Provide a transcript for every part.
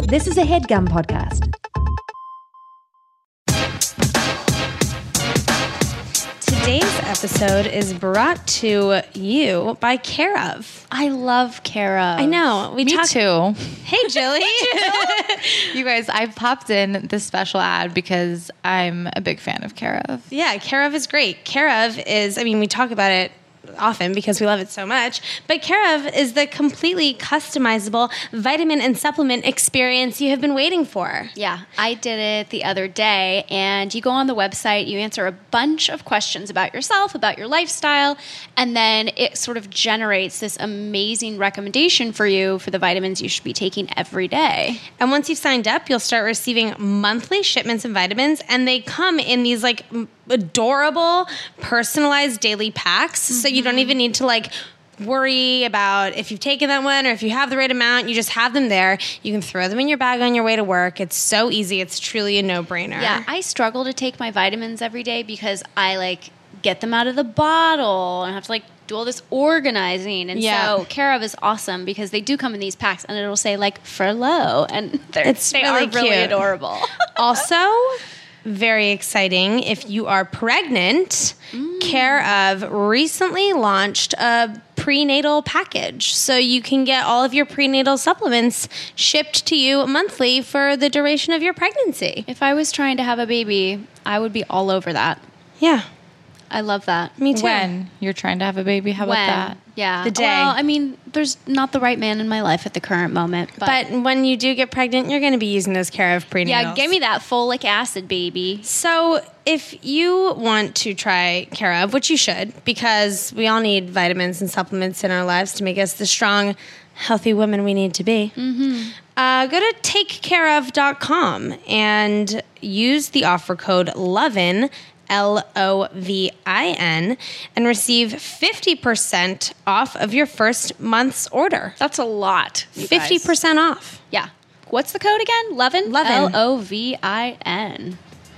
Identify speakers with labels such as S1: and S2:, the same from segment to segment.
S1: This is a HeadGum podcast.
S2: Today's episode is brought to you by Care of.
S3: I love Care of.
S2: I know.
S4: Me too.
S2: Hey, Jilly.
S4: You guys, I popped in this special ad because I'm a big fan of Care of.
S2: Yeah, Care of is great. Care of is, we talk about it often because we love it so much, but Care of is the completely customizable vitamin and supplement experience you have been waiting for.
S3: Yeah, I did it the other day, and you go on the website, you answer a bunch of questions about yourself, about your lifestyle, and then it sort of generates this amazing recommendation for you for the vitamins you should be taking every day.
S2: And once you've signed up, you'll start receiving monthly shipments of vitamins, and they come in these like adorable personalized daily packs. So you don't even need to worry about if you've taken that one or if you have the right amount. You just have them there. You can throw them in your bag on your way to work. It's so easy. It's truly a no-brainer.
S3: Yeah, I struggle to take my vitamins every day because I get them out of the bottle and have to do all this organizing. And so Care of is awesome because they do come in these packs and it'll say for low, and they are really adorable.
S2: Also, very exciting, if you are pregnant, Care of recently launched a prenatal package. So you can get all of your prenatal supplements shipped to you monthly for the duration of your pregnancy.
S3: If I was trying to have a baby, I would be all over that.
S2: Yeah.
S3: I love that.
S2: Me too.
S4: When you're trying to have a baby, how about that?
S3: Yeah.
S2: The day.
S3: Well, there's not the right man in my life at the current moment.
S2: But when you do get pregnant, you're going to be using those Care of prenatals.
S3: Yeah, give me that folic acid, baby.
S2: So if you want to try Care of, which you should, because we all need vitamins and supplements in our lives to make us the strong, healthy women we need to be, go to takecareof.com and use the offer code LOVIN, LOVIN, and receive 50% off of your first month's order.
S3: That's a lot.
S2: 50% off.
S3: Yeah. What's the code again? Lovin?
S2: Lovin.
S3: LOVIN.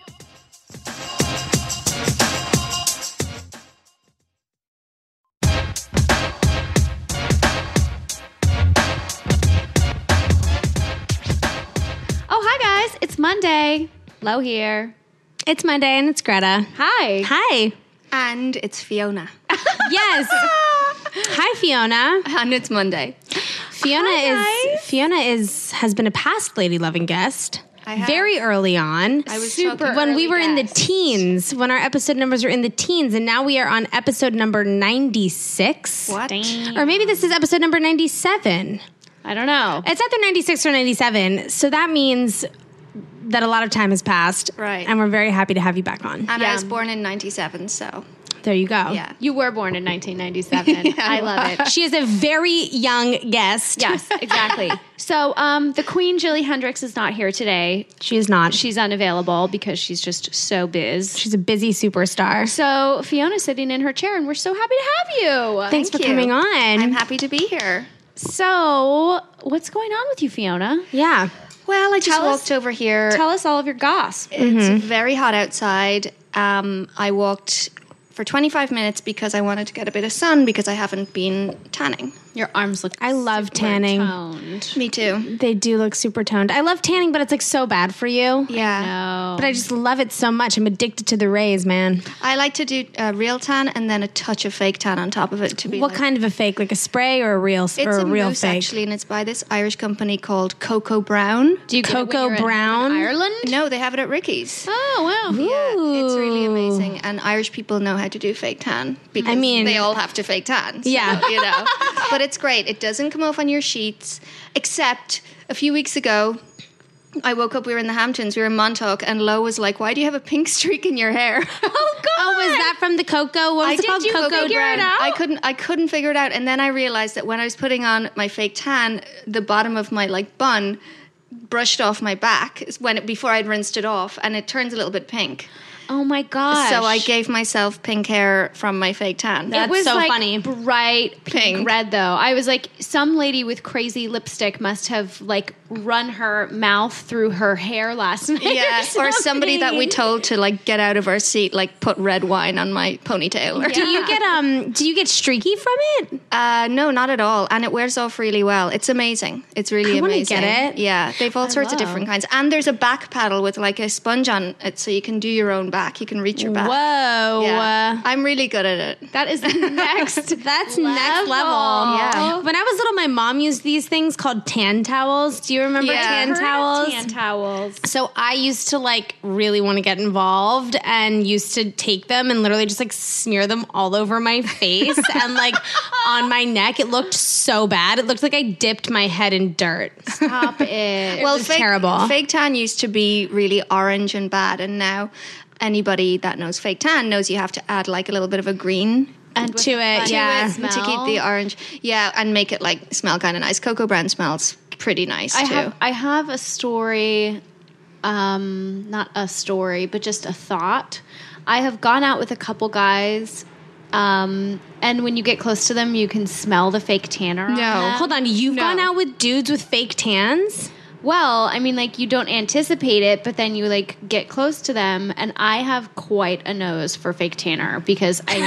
S3: Oh, hi guys. It's Monday. Lo here.
S2: It's Monday and it's Greta.
S3: Hi.
S2: Hi.
S5: And it's Fiona.
S2: Yes. Hi, Fiona.
S5: And it's Monday.
S2: Fiona has been a past Lady Loving guest.
S5: I have.
S2: Very early on.
S5: I was
S2: super
S5: talking
S2: when we
S5: early
S2: were in the
S5: guests.
S2: teens, when our episode numbers were in the teens, and now we are on episode number 96.
S5: What?
S2: Or maybe this is episode number 97.
S3: I don't know.
S2: It's either 96 or 97. So that means that a lot of time has passed.
S5: Right.
S2: And we're very happy to have you back on.
S5: And
S3: Yeah.
S5: I was born in 97, so
S2: There you go.
S5: yeah.
S3: You were born in 1997. I love it.
S2: She is a very young guest.
S3: Yes, exactly. So the Queen, Jilly Hendricks, is not here today.
S2: She is not.
S3: She's unavailable because she's just so biz.
S2: She's a busy superstar.
S3: So Fiona's sitting in her chair, and we're so happy to have you.
S2: Thanks for
S5: you.
S2: coming on.
S5: I'm happy to be here.
S3: So what's going on with you, Fiona?
S2: Yeah.
S5: Well, I just
S3: Tell us-
S5: walked over here.
S3: Tell us all of your goss.
S5: It's very hot outside. I walked for 25 minutes because I wanted to get a bit of sun because I haven't been tanning.
S3: Your arms look
S2: I love tanning.
S3: toned.
S5: Me too.
S2: They do look super toned. I love tanning, but it's so bad for you.
S5: Yeah.
S3: No.
S2: But I just love it so much. I'm addicted to the rays, man.
S5: I like to do a real tan and then a touch of fake tan on top of it to be
S2: What kind of a fake? Like a spray or a real
S5: It's
S2: or a real
S5: mousse,
S2: fake?
S5: actually, and it's by this Irish company called Cocoa Brown.
S3: Do you get it when
S2: Cocoa
S3: you're in
S2: Brown?
S3: Ireland?
S5: No, they have it at Ricky's.
S3: Oh, wow.
S5: Yeah, it's really
S2: Ooh.
S5: amazing. And Irish people know how to do fake tan because
S2: I mean-
S5: they all have to fake tan. So,
S2: Yeah.
S5: you know. But it's great. It doesn't come off on your sheets, except a few weeks ago, I woke up, we were in the Hamptons, we were in Montauk, and Lo was like, why do you have a pink streak in your hair?
S3: Oh, God.
S2: Oh, was that from the cocoa? What was it called?
S3: Did you
S2: Cocoa
S3: figure it
S2: Brown.
S3: out?
S5: I couldn't figure it out. And then I realized that when I was putting on my fake tan, the bottom of my bun brushed off my back before I'd rinsed it off, and it turns a little bit pink.
S3: Oh my gosh.
S5: So I gave myself pink hair from my fake tan.
S2: That's
S3: it was
S2: so
S3: like
S2: funny.
S3: bright pink
S5: Pink.
S3: red though. I was like, some lady with crazy lipstick must have like run her mouth through her hair last night.
S5: Yeah, or somebody that we
S3: something.
S5: told to like get out of our seat, like put red wine on my ponytail. Or
S2: Do you get streaky from it?
S5: No, not at all. And it wears off really well. It's amazing. It's really
S2: I wanna
S5: amazing.
S2: get it.
S5: Yeah, they've all sorts of different kinds. And there's a back paddle with like a sponge on it, so you can do your own back. You can reach your back.
S2: Whoa.
S5: Yeah. I'm really good at it.
S3: That is next.
S2: That's next level.
S5: Yeah.
S2: When I was little, my mom used these things called tan towels. Do you remember
S5: Yeah.
S2: tan
S3: Heard of
S2: towels?
S3: Tan towels.
S2: So I used to like really want to get involved and used to take them and literally just like smear them all over my face and like on my neck. It looked so bad. It looked like I dipped my head in dirt.
S3: Stop it.
S5: Well,
S2: was terrible.
S5: Fake tan used to be really orange and bad, and now anybody that knows fake tan knows you have to add like a little bit of a green
S3: and
S2: to it, yeah.
S3: smell.
S5: to keep the orange. Yeah, and make it like smell kind of nice. Cocoa Brand smells pretty nice too.
S3: I have a story, not a story, but just a thought. I have gone out with a couple guys, and when you get close to them, you can smell the fake tanner. on
S5: No.
S3: them.
S2: Hold on, you've
S5: No.
S2: gone out with dudes with fake tans?
S3: Well, I mean, like you don't anticipate it, but then you like get close to them, and I have quite a nose for fake tanner because I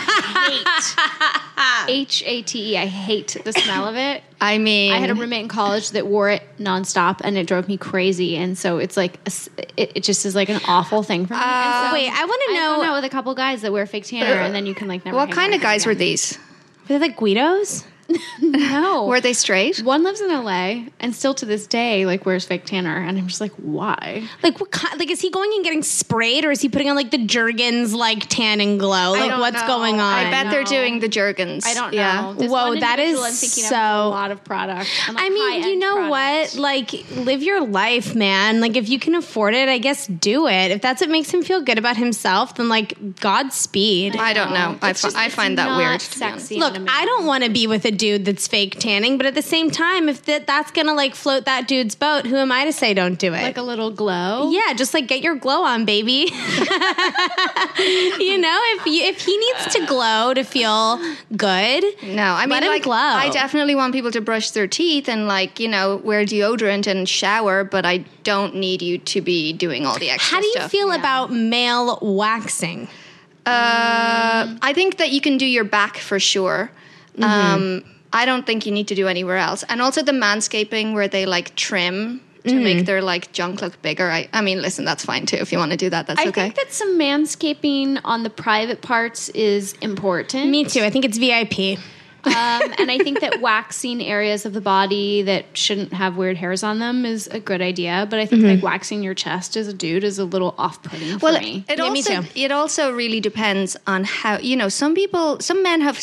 S3: hate HATE. I hate the smell of it.
S5: I mean,
S3: I had a roommate in college that wore it nonstop, and it drove me crazy. And so it's like it just is like an awful thing for me. And so
S2: Wait, I want to
S3: I've gone
S2: know.
S3: out with a couple guys that wear fake tanner, and then you can like never.
S5: what
S3: hang
S5: kind
S3: out
S5: of guys were
S3: again.
S5: these?
S2: Were they like Guidos?
S3: No,
S5: Were they straight?
S3: one lives in LA, and still to this day, like wears fake tanner, and I'm just like, why?
S2: Like what kind? Like is he going and getting sprayed, or is he putting on like the Jergens like tan and glow? Like
S3: don't
S2: what's
S3: know.
S2: going on?
S5: I bet they're
S3: know.
S5: doing the Jergens.
S3: I don't know.
S5: Yeah.
S3: This
S2: Whoa,
S3: one
S2: that
S3: individual
S2: is
S3: I'm thinking of
S2: so-
S3: has a lot of product. And, like,
S2: I mean, you
S3: high-end
S2: know
S3: product.
S2: what? Like, live your life, man. Like, if you can afford it, I guess do it. If that's what makes him feel good about himself, then like, Godspeed.
S5: I don't know. I find that
S3: not
S5: weird. to be honest.
S3: Sexy.
S2: Look,
S3: on a man.
S2: I don't want to be with a dude that's fake tanning, but at the same time, if that's gonna like float that dude's boat, who am I to say don't do it?
S3: like a little glow.
S2: Yeah, just like get your glow on, baby. You know, if he needs to glow to feel good,
S5: No, I mean,
S2: let him
S5: like,
S2: glow.
S5: I definitely want people to brush their teeth and, like, you know, wear deodorant and shower, but I don't need you to be doing all the extra
S2: How do you
S5: stuff.
S2: feel about male waxing?
S5: I think that you can do your back for sure. I don't think you need to do anywhere else. And also the manscaping where they, like, trim to make their, like, junk look bigger. I mean, listen, that's fine, too. If you want to do that, that's
S3: I
S5: okay.
S3: think that some manscaping on the private parts is important.
S2: Me too. I think it's VIP.
S3: And I think that waxing areas of the body that shouldn't have weird hairs on them is a good idea. But I think like waxing your chest as a dude is a little off-putting for
S5: Well,
S3: me.
S5: it also really depends on how, you know, some men have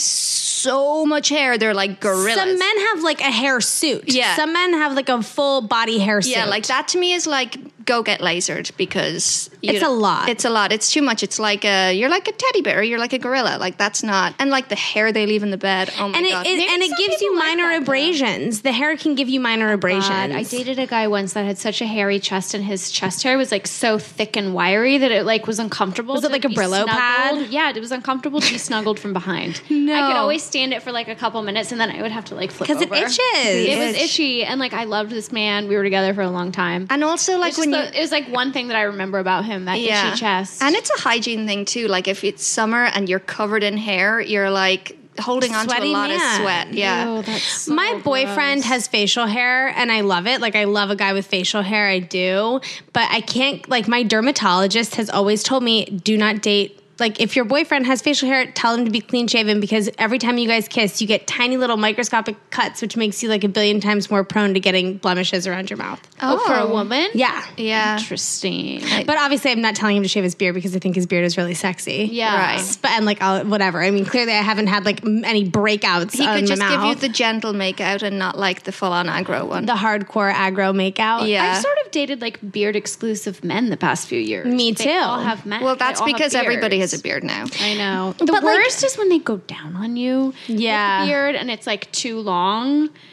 S5: so much hair, they're like gorillas.
S2: Some men have like a hair suit.
S5: Yeah.
S2: Some men have like a full body hair suit.
S5: Yeah, like that to me is like go get lasered because
S2: It's a lot.
S5: It's a lot. It's too much. It's like you're like a teddy bear. You're like a gorilla. Like that's not. And like the hair they leave in the bed. Oh my
S2: And
S5: god.
S2: it gives you minor abrasions. The hair can give you minor abrasions.
S3: God, I dated a guy once that had such a hairy chest, and his chest hair was like so thick and wiry that it like was uncomfortable.
S2: Was it
S3: to
S2: like a
S3: be
S2: Brillo pad?
S3: snuggled. Yeah, it was uncomfortable to be snuggled from behind.
S2: No.
S3: I could always stand it for like a couple minutes, and then I would have to like flip
S2: 'Cause it
S3: over.
S2: itches.
S3: It was
S5: Itch.
S3: itchy, and like I loved this man. We were together for a long time.
S5: and also like
S3: It's
S5: when
S3: just it was like one thing that I remember about him, that
S5: yeah,
S3: itchy chest.
S5: and it's a hygiene thing too. Like if it's summer and you're covered in hair, you're like holding on to a
S2: Sweaty
S5: lot
S2: man.
S5: of sweat. Yeah.
S3: Ew, that's so
S2: My boyfriend
S3: gross.
S2: has facial hair and I love it. Like I love a guy with facial hair. I do. But I can't, like my dermatologist has always told me, do not date. Like if your boyfriend has facial hair, tell him to be clean shaven because every time you guys kiss, you get tiny little microscopic cuts, which makes you like a billion times more prone to getting blemishes around your mouth.
S3: Oh, for a woman?
S2: Yeah.
S5: Yeah.
S3: Interesting.
S2: But obviously, I'm not telling him to shave his beard because I think his beard is really sexy.
S3: Yeah.
S5: Right.
S2: But and like whatever. I mean, clearly, I haven't had like any breakouts.
S5: He
S2: on
S5: could just
S2: my
S5: give you
S2: mouth.
S5: the gentle makeout and not like the full-on aggro one.
S2: the hardcore aggro makeout.
S5: Yeah.
S3: I've sort of dated like beard exclusive men the past few years.
S2: Me
S3: They
S2: too.
S3: all have men.
S5: Well,
S3: They
S5: that's
S3: all have
S5: because everybody
S3: beards.
S5: has a beard now.
S3: I know. The
S2: But, like-
S3: worst is when they go down on you.
S2: Yeah.
S3: With the beard and it's like too long.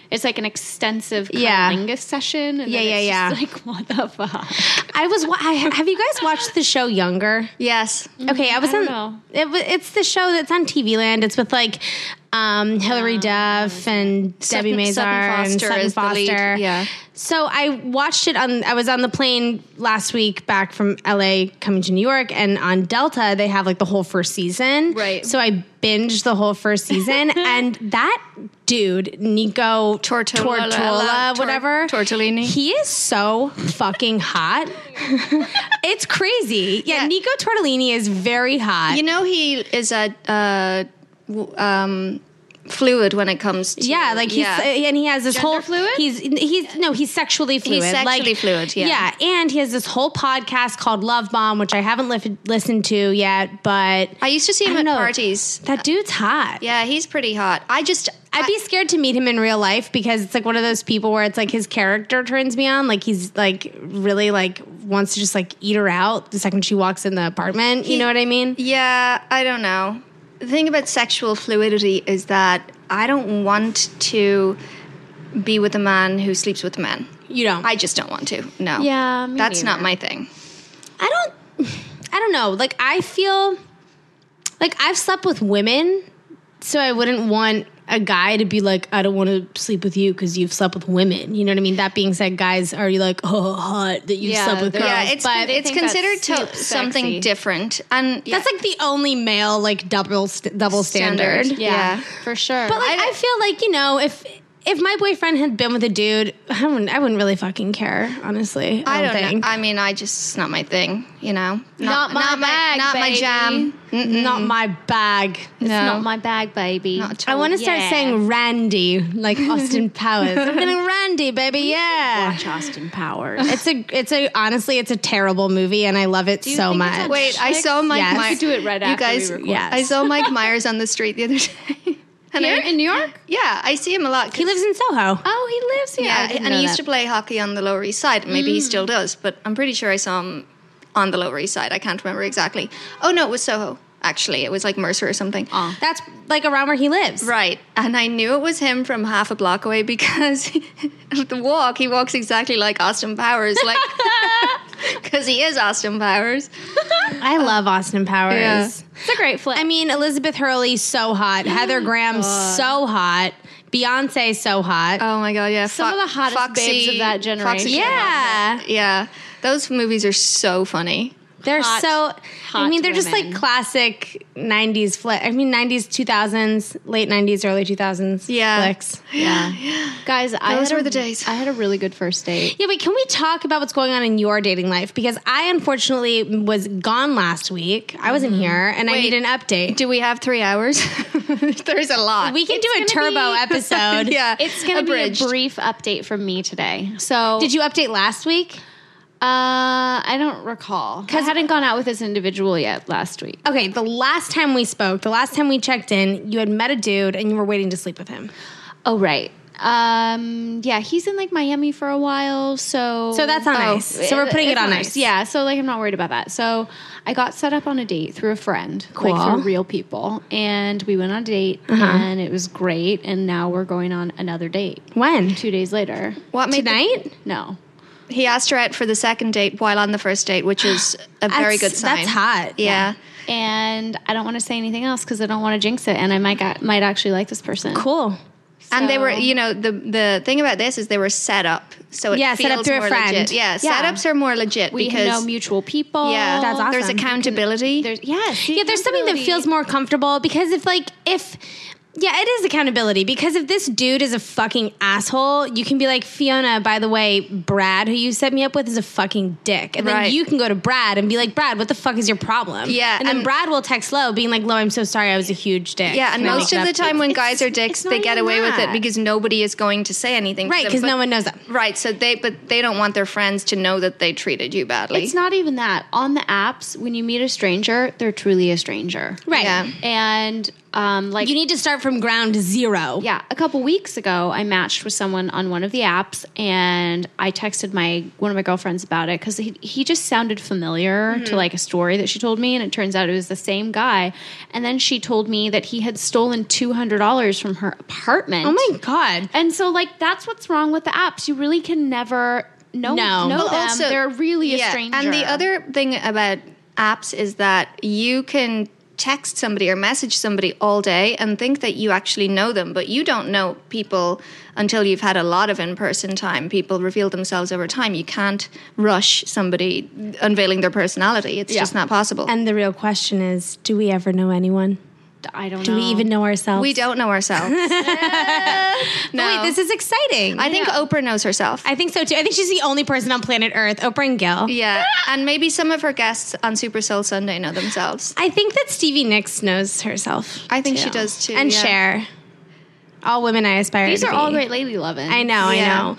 S3: It's like an extensive
S2: Yeah.
S3: cunnilingus session. And
S2: Yeah,
S3: then it's
S2: yeah,
S3: just like, what the fuck?
S2: Have you guys watched the show Younger?
S5: Yes.
S2: Okay, I was
S3: don't
S2: on.
S3: know.
S2: It's the show that's on TV Land. It's with like Hilary Duff and Debbie Mazar and Sutton
S5: is the lead.
S2: Foster.
S5: Yeah.
S2: So I watched it I was on the plane last week back from LA coming to New York, and on Delta they have like the whole first season.
S5: Right.
S2: So I binged the whole first season, and that dude, Nico
S5: Tortolini.
S2: Tortellini, he is so fucking hot. It's crazy. Yeah,
S5: Yeah.
S2: Nico Tortellini is very hot.
S5: You know, he is fluid when it comes to
S2: Like he's and he has this
S3: Gender
S2: whole
S3: fluid?
S2: He's sexually fluid.
S5: He's sexually fluid, yeah.
S2: and he has this whole podcast called Love Bomb, which I haven't listened to yet, but
S5: I used to see him
S2: I
S5: at
S2: don't know.
S5: parties.
S2: That dude's hot.
S5: Yeah, he's pretty hot.
S2: I'd be scared to meet him in real life because it's like one of those people where it's like his character turns me on. Like he's like really like wants to just like eat her out the second she walks in the apartment. You know what I mean?
S5: Yeah, I don't know. The thing about sexual fluidity is that I don't want to be with a man who sleeps with men.
S2: You don't.
S5: I just don't want to. No.
S3: Yeah, me
S5: That's
S3: neither.
S5: not my thing.
S2: I don't know. Like I feel like I've slept with women, so I wouldn't want a guy to be like, I don't want to sleep with you because you've slept with women. You know what I mean? That being said, guys are like, oh, hot that you've
S3: Yeah,
S2: slept with
S3: they're-
S2: girls.
S5: Yeah,
S2: but
S3: they
S5: it's
S3: think that's
S5: considered
S3: super
S5: something
S3: sexy.
S5: different. And
S2: that's like the only male like double standard.
S3: Yeah,
S5: Yeah.
S3: for sure.
S2: But like I feel like, you know, if my boyfriend had been with a dude, I wouldn't really fucking care, honestly.
S5: I don't
S2: think.
S5: know. I mean, it's not my thing, you know?
S3: Not my bag,
S5: Not my
S3: baby.
S5: jam.
S2: Not my bag.
S3: it's not my bag, baby.
S5: Not
S2: I want to start saying Randy, like Austin Powers. I'm feeling Randy, baby. Yeah.
S3: Watch Austin Powers.
S2: Honestly, it's a terrible movie, and I love it
S3: you
S2: so
S3: think it's
S2: much.
S3: on
S5: Wait, I saw Mike
S2: Yes.
S5: Myers.
S3: We could do it right
S5: You
S3: after
S5: guys,
S3: we record.
S2: Yes.
S5: I saw Mike Myers on the street the other day. And
S3: Here in New York?
S5: Yeah, I see him a lot.
S2: He lives in Soho.
S3: Oh, he lives here.
S5: Yeah, and he used to play hockey on the Lower East Side. Maybe he still does, but I'm pretty sure I saw him on the Lower East Side. I can't remember exactly. Oh, no, it was Soho, actually. It was like Mercer or something.
S2: That's like around where he lives.
S5: Right. And I knew it was him from half a block away because he walks exactly like Austin Powers. Like, because he is Austin Powers.
S2: I love Austin Powers.
S5: Yeah.
S3: It's a great flick.
S2: I mean, Elizabeth Hurley, so hot. Heather Graham, so hot. Beyonce, so hot.
S5: Oh my God, yeah.
S3: Some of the hottest babes of that generation.
S5: Foxy
S2: yeah.
S5: Yeah. Those movies are so funny.
S2: They're
S3: Hot
S2: they're just like
S3: women.
S2: classic 90s flick. I mean, 90s, 2000s, late 90s, early 2000s
S5: Yeah.
S2: flicks.
S3: Guys,
S5: Those were the days.
S3: I had a really good first date.
S2: Yeah, wait, can we talk about what's going on in your dating life? Because I unfortunately was gone last week. I wasn't here, and I
S5: Wait.
S2: need an update.
S5: Do we have 3 hours? There's a lot.
S2: We can do a
S3: It's
S2: turbo
S3: gonna be-
S2: episode.
S5: yeah.
S3: It's going to be a
S5: Abridged.
S3: brief update from me today. So,
S2: Did you update last week?
S3: I don't recall. I hadn't gone out with this individual yet last week.
S2: Okay, the last time we spoke, the last time we checked in, you had met a dude and you were waiting to sleep with him.
S3: Oh, right. Yeah, he's in like Miami for a while, so
S2: So that's on ice. So we're putting it
S3: it's
S2: on
S3: nice.
S2: ice.
S3: Yeah, so like I'm not worried about that. So I got set up on a date through a friend,
S2: Cool.
S3: like for real people, and we went on a date, and it was great. And now we're going on another date
S2: When?
S3: 2 days later.
S5: What made
S2: Tonight?
S3: No,
S5: He asked her out for the second date while on the first date, which is a very good sign.
S2: That's hot.
S5: Yeah.
S3: and I don't want to say anything else because I don't want to jinx it, and I might actually like this person.
S2: Cool.
S5: And they were,
S3: So-
S5: you know, the thing about this is they were set up. So it
S2: Yeah, set up
S5: feels
S2: through a
S5: more
S2: friend.
S5: legit. Yeah,
S3: Yeah.
S5: setups are more legit
S3: We
S5: because
S3: know mutual people.
S5: yeah,
S2: That's awesome.
S5: there's accountability.
S3: There's
S2: Yeah, there's something that feels more comfortable because yeah, it is accountability because if this dude is a fucking asshole, you can be like, Fiona, by the way, Brad, who you set me up with, is a fucking dick. And then
S5: Right.
S2: you can go to Brad and be like, Brad, what the fuck is your problem?
S5: Yeah,
S2: And then
S5: and-
S2: Brad will text Lo being like, Lo, I'm so sorry, I was a huge dick.
S5: Yeah, and
S2: Can I
S5: most
S2: make
S5: of
S2: it
S5: the
S2: up?"
S5: time when guys are dicks,
S2: it's not
S5: they get
S2: even
S5: away with it
S2: that.
S5: because nobody is going to say anything. to
S2: Right,
S5: them.
S2: because
S5: But-
S2: no one knows that.
S5: Right, so they don't want their friends to know that they treated you badly.
S3: It's not even that. On the apps, when you meet a stranger, they're truly a stranger.
S2: Right.
S5: Yeah.
S3: And
S2: You need to start from ground zero.
S3: Yeah, a couple weeks ago, I matched with someone on one of the apps, and I texted one of my girlfriends about it because he just sounded familiar to like a story that she told me, and it turns out it was the same guy. And then she told me that he had stolen $200 from her apartment.
S2: Oh my God.
S3: And so, like, that's what's wrong with the apps. You really can never know them.
S5: Also,
S3: they're really a stranger.
S5: And the other thing about apps is that you can text somebody or message somebody all day and think that you actually know them, but you don't know people until you've had a lot of in-person time. People reveal themselves over time. You can't rush somebody unveiling their personality. It's just not possible.
S2: And the real question is, do we ever know anyone?
S3: I don't know.
S2: Do we even know ourselves?
S5: We don't know ourselves. No.
S2: Wait, this is exciting.
S5: I think Oprah knows herself.
S2: I think so too. I think she's the only person on planet Earth, Oprah and Gil.
S5: Yeah, and maybe some of her guests on Super Soul Sunday know themselves.
S2: I think that Stevie Nicks knows herself.
S5: I think she does too.
S2: And Cher. All women I aspire
S3: These
S2: to be.
S3: are all great lady loving.
S2: I know, I know.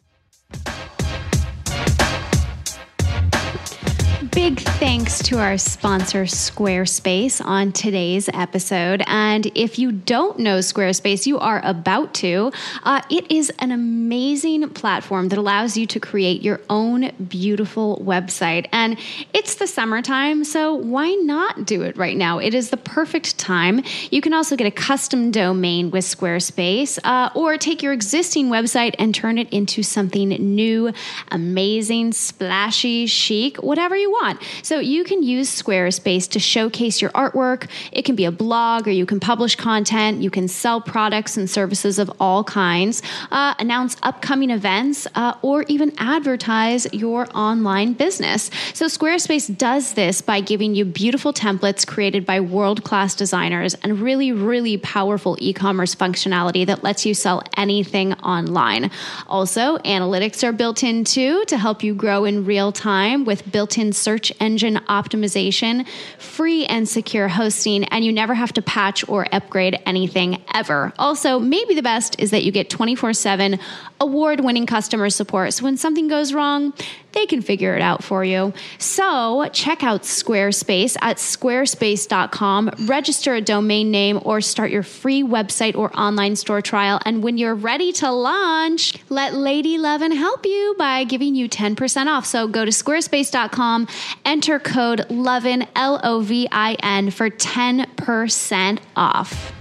S3: Big thanks to our sponsor, Squarespace, on today's episode. And if you don't know Squarespace, you are about to. It is an amazing platform that allows you to create your own beautiful website. And it's the summertime, so why not do it right now? It is the perfect time. You can also get a custom domain with Squarespace, or take your existing website and turn it into something new, amazing, splashy, chic, whatever you want. So you can use Squarespace to showcase your artwork. It can be a blog, or you can publish content. You can sell products and services of all kinds, announce upcoming events, or even advertise your online business. So Squarespace does this by giving you beautiful templates created by world-class designers and really, really powerful e-commerce functionality that lets you sell anything online. Also, analytics are built in too to help you grow in real time with built-in search engine optimization, free and secure hosting, and you never have to patch or upgrade anything ever. Also, maybe the best is that you get 24/7 award-winning customer support. So when something goes wrong, they can figure it out for you. So check out Squarespace at squarespace.com, register a domain name, or start your free website or online store trial. And when you're ready to launch, let Lady Lovin' help you by giving you 10% off. So go to squarespace.com, enter code LOVIN, LOVIN, for 10% off.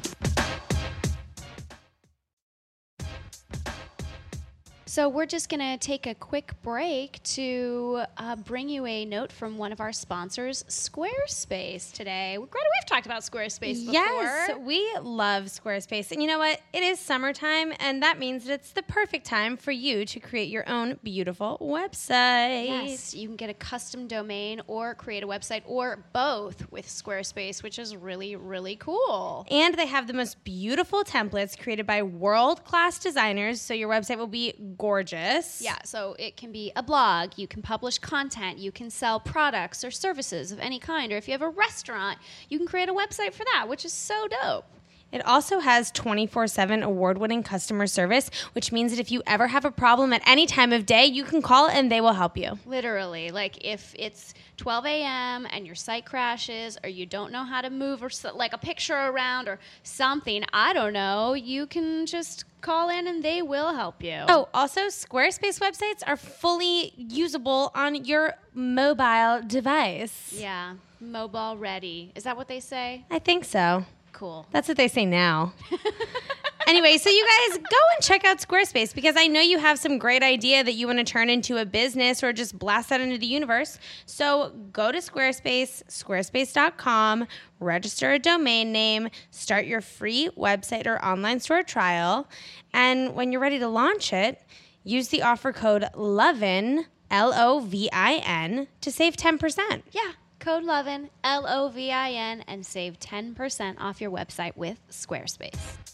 S3: So we're just going to take a quick break to bring you a note from one of our sponsors, Squarespace, today. Greta, we've talked about Squarespace before.
S2: Yes, we love Squarespace. And you know what? It is summertime, and that means that it's the perfect time for you to create your own beautiful website.
S3: Yes, you can get a custom domain or create a website, or both with Squarespace, which is really, really cool.
S2: And they have the most beautiful templates created by world-class designers, so your website will be gorgeous.
S3: Yeah, so it can be a blog, you can publish content, you can sell products or services of any kind, or if you have a restaurant, you can create a website for that, which is so dope.
S2: It also has 24/7 award-winning customer service, which means that if you ever have a problem at any time of day, you can call and they will help you.
S3: Literally, like if it's 12 a.m. and your site crashes, or you don't know how to move or like a picture around or something, I don't know, you can just call in and they will help you.
S2: Oh, also, Squarespace websites are fully usable on your mobile device.
S3: Yeah, mobile ready. Is that what they say?
S2: I think so.
S3: Cool.
S2: That's what they say now. Anyway, so you guys go and check out Squarespace, because I know you have some great idea that you want to turn into a business or just blast that into the universe. So go to Squarespace, squarespace.com, register a domain name, start your free website or online store trial, and when you're ready to launch it, use the offer code LOVIN, LOVIN, to save 10%.
S3: Yeah. Code LOVIN, LOVIN, and save 10% off your website with Squarespace.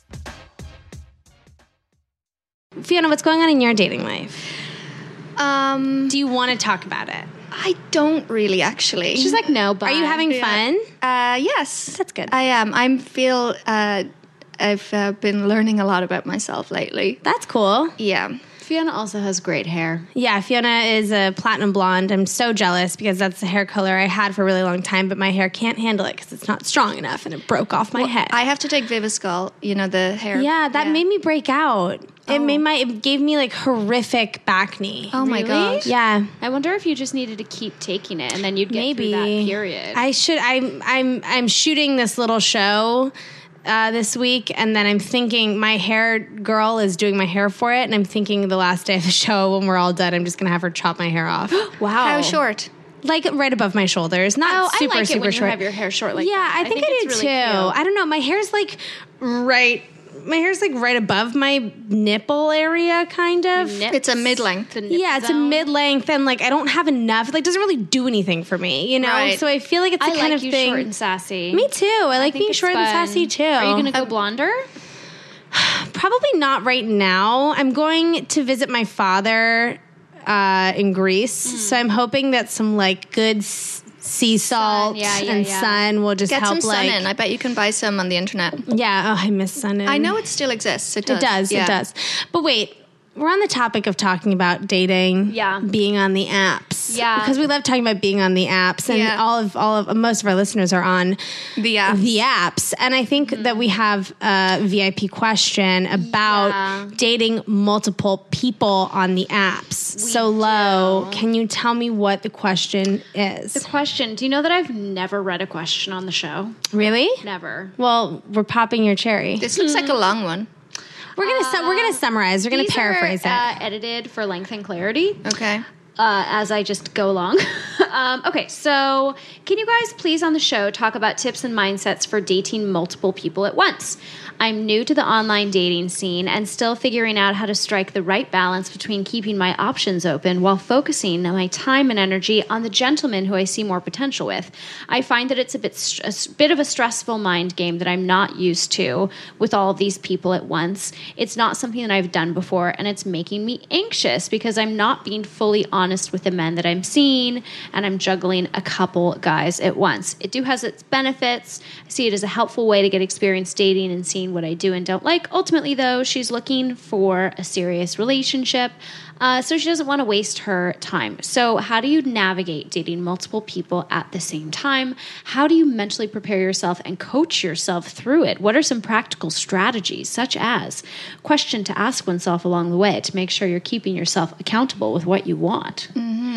S2: Fiona, what's going on in your dating life?
S5: Do
S2: you want to talk about it?
S5: I don't really, actually.
S3: She's like, no, but
S2: are you having fun?
S5: Yes.
S2: That's good.
S5: I am. I've been learning a lot about myself lately.
S2: That's cool.
S5: Yeah.
S3: Fiona also has great hair.
S2: Yeah, Fiona is a platinum blonde. I'm so jealous because that's the hair color I had for a really long time, but my hair can't handle it because it's not strong enough and it broke off my head.
S5: I have to take Viviscal, the hair.
S2: Yeah, that made me break out. It gave me like horrific back knee.
S5: Oh my
S3: Really?
S5: God.
S2: Yeah.
S3: I wonder if you just needed to keep taking it and then you'd get through that period.
S2: I should. I'm shooting this little show this week, and then I'm thinking my hair girl is doing my hair for it, and I'm thinking the last day of the show when we're all done, I'm just gonna have her chop my hair off.
S3: Wow.
S5: How short?
S2: Like right above my shoulders, not super,
S3: I like
S2: super
S3: it when
S2: short.
S3: you have your hair short like
S2: yeah,
S3: that.
S2: I think I do
S3: it's
S2: too.
S3: really cute.
S2: I don't know. My hair's like right above my nipple area, kind of.
S5: It's a mid-length.
S3: The nip
S2: Yeah, it's a
S3: zone.
S2: mid-length, and like I don't have enough. Like, doesn't really do anything for me, you know.
S5: Right.
S2: So I feel like it's the
S3: I
S2: kind
S3: like
S2: of
S3: you
S2: thing.
S3: short and sassy.
S2: Me too. I like
S3: think
S2: being
S3: it's
S2: short and
S3: fun.
S2: sassy too.
S3: Are you going to go blonder?
S2: Probably not right now. I'm going to visit my father in Greece, so I'm hoping that some like good sea salt and sun will just
S5: Get
S2: help.
S5: some sun in. I bet you can buy some on the internet.
S2: Yeah. Oh, I miss sun in.
S5: I know it still exists. It does.
S2: It does.
S5: Yeah.
S2: It does. But wait, we're on the topic of talking about dating.
S3: Yeah.
S2: Being on the apps.
S3: Yeah.
S2: Because we love talking about being on the apps, and
S5: Yeah.
S2: all of most of our listeners are on
S5: The apps.
S2: the apps. And I think that we have a VIP question about dating multiple people on the apps. Lo, can you tell me what the question is?
S3: The question, do you know that I've never read a question on the show?
S2: Really?
S3: Never.
S2: Well, we're popping your cherry.
S5: This looks like a long one.
S2: We're gonna summarize. We're gonna
S3: These
S2: paraphrase
S3: are,
S2: it.
S3: edited for length and clarity.
S5: Okay.
S3: As I just go along. Okay, so can you guys please on the show talk about tips and mindsets for dating multiple people at once? I'm new to the online dating scene and still figuring out how to strike the right balance between keeping my options open while focusing my time and energy on the gentleman who I see more potential with. I find that it's a bit of a stressful mind game that I'm not used to with all of these people at once. It's not something that I've done before, and it's making me anxious because I'm not being fully honest with the men that I'm seeing, and I'm juggling a couple guys at once. It has its benefits. I see it as a helpful way to get experience dating and seeing what I do and don't like. Ultimately, though, she's looking for a serious relationship, so she doesn't want to waste her time. So how do you navigate dating multiple people at the same time? How do you mentally prepare yourself and coach yourself through it? What are some practical strategies, such as question to ask oneself along the way to make sure you're keeping yourself accountable with what you want?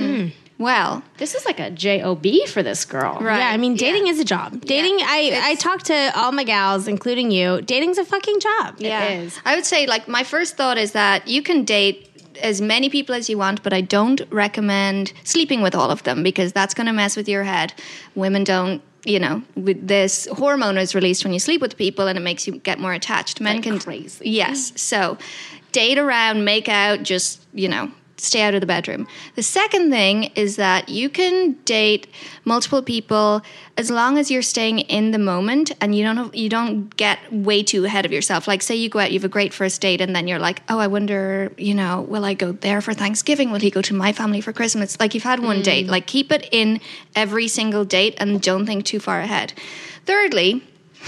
S5: Well,
S3: This is like a job for this girl.
S5: Right.
S2: Yeah, I mean, dating is a job. Dating, I talk to all my gals, including you. Dating's a fucking job.
S5: yeah.
S3: It is.
S5: I would say, like, my first thought is that you can date as many people as you want, but I don't recommend sleeping with all of them because that's going to mess with your head. Women don't. With this hormone is released when you sleep with people, and it makes you get more attached. Men can
S3: crazy.
S5: Yes. So, date around, make out, just stay out of the bedroom. The second thing is that you can date multiple people as long as you're staying in the moment and you don't get way too ahead of yourself. Like, say you go out, you have a great first date, and then you're like, oh, I wonder, will I go there for Thanksgiving? Will he go to my family for Christmas? Like, you've had one date. Like, keep it in every single date and don't think too far ahead. Thirdly,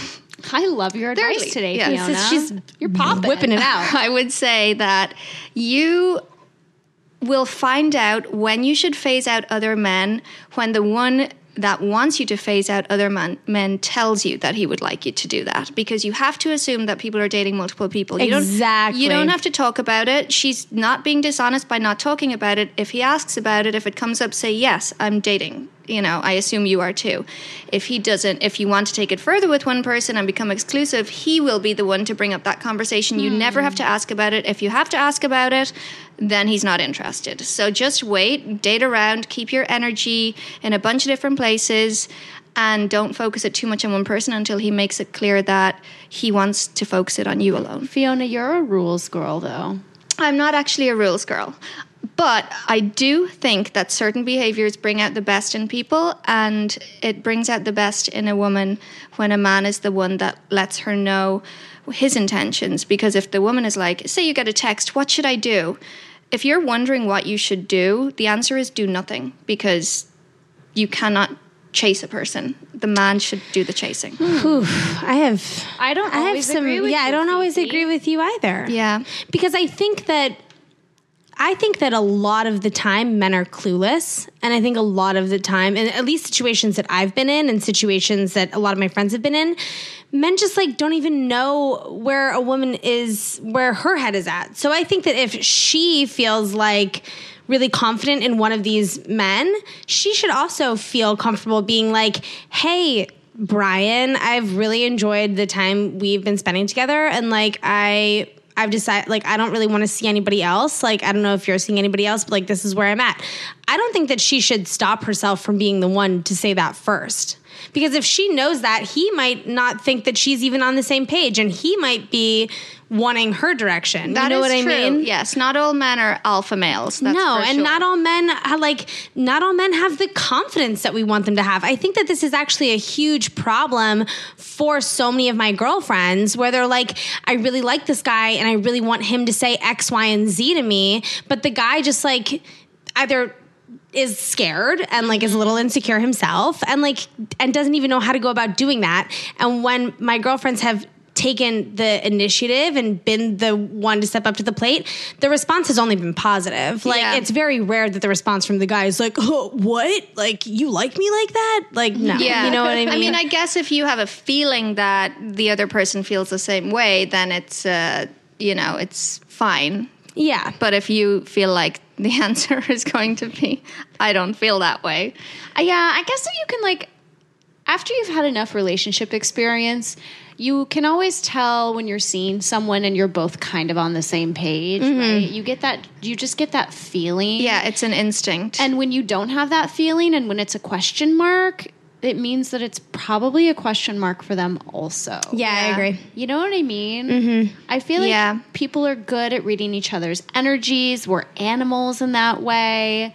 S3: I love your advice
S5: Thirdly,
S3: today,
S5: yeah.
S3: Fiona. You're popping.
S2: Whipping it out.
S5: I would say that you will find out when you should phase out other men when the one that wants you to phase out other men tells you that he would like you to do that, because you have to assume that people are dating multiple people.
S2: Exactly.
S5: You don't have to talk about it. She's not being dishonest by not talking about it. If he asks about it, if it comes up, say, yes, I'm dating. I assume you are too. If he doesn't, if you want to take it further with one person and become exclusive, he will be the one to bring up that conversation. You never have to ask about it. If you have to ask about it, then he's not interested. So just wait, date around, keep your energy in a bunch of different places, and don't focus it too much on one person until he makes it clear that he wants to focus it on you alone.
S3: Fiona, you're a rules girl, though.
S5: I'm not actually a rules girl. But I do think that certain behaviors bring out the best in people, and it brings out the best in a woman when a man is the one that lets her know his intentions. Because if the woman is like, say you get a text, what should I do? If you're wondering what you should do, the answer is do nothing, because you cannot chase a person. The man should do the chasing.
S3: I don't always agree with you,
S2: I don't always
S3: Fifi.
S2: agree with you either.
S5: Yeah.
S2: Because I think that I think that a lot of the time men are clueless. And I think a lot of the time, and at least situations that I've been in and situations that a lot of my friends have been in, men just like don't even know where a woman is, where her head is at. So I think that if she feels like really confident in one of these men, she should also feel comfortable being like, hey, Brian, I've really enjoyed the time we've been spending together. And like, I've decided, like, I don't really want to see anybody else. Like, I don't know if you're seeing anybody else, but like, this is where I'm at. I don't think that she should stop herself from being the one to say that first. Because if she knows that, he might not think that she's even on the same page, and he might be wanting her direction.
S5: That
S2: you know
S5: is
S2: what I
S5: true.
S2: mean?
S5: Yes, not all men are alpha males. That's
S2: No,
S5: for
S2: and
S5: sure.
S2: not all men have the confidence that we want them to have. I think that this is actually a huge problem for so many of my girlfriends, where they're like, I really like this guy and I really want him to say X, Y, and Z to me, but the guy just like either is scared and like is a little insecure himself and doesn't even know how to go about doing that. And when my girlfriends have taken the initiative and been the one to step up to the plate, the response has only been positive. Like, it's very rare that the response from the guy is like, oh, what? Like, you like me like that? Like, no.
S5: Yeah.
S2: You know what I mean?
S5: I mean, I guess if you have a feeling that the other person feels the same way, then it's, it's fine.
S2: Yeah.
S5: But if you feel like the answer is going to be, I don't feel that way.
S3: Yeah, I guess that you can, like, after you've had enough relationship experience, you can always tell when you're seeing someone and you're both kind of on the same page, right? You just get that feeling.
S5: Yeah, it's an instinct.
S3: And when you don't have that feeling and when it's a question mark, it means that it's probably a question mark for them also.
S2: Yeah, I agree.
S3: You know what I mean? Mm-hmm. I feel like people are good at reading each other's energies. We're animals in that way.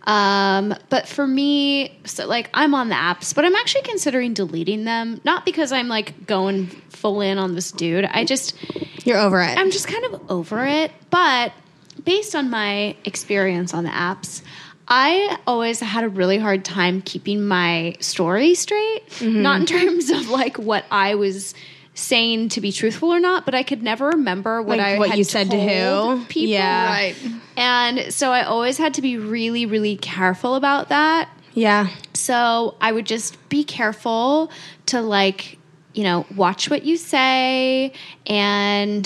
S3: But for me, so like I'm on the apps, but I'm actually considering deleting them. Not because I'm like going full in on this dude.
S2: You're over it.
S3: I'm just kind of over it. But based on my experience on the apps, I always had a really hard time keeping my story straight. Mm-hmm. Not in terms of like what I was saying to be truthful or not, but I could never remember what
S2: you said to who.
S3: People.
S2: Yeah.
S5: Right.
S3: And so I always had to be really, really careful about that.
S2: Yeah.
S3: So I would just be careful to like, watch what you say. And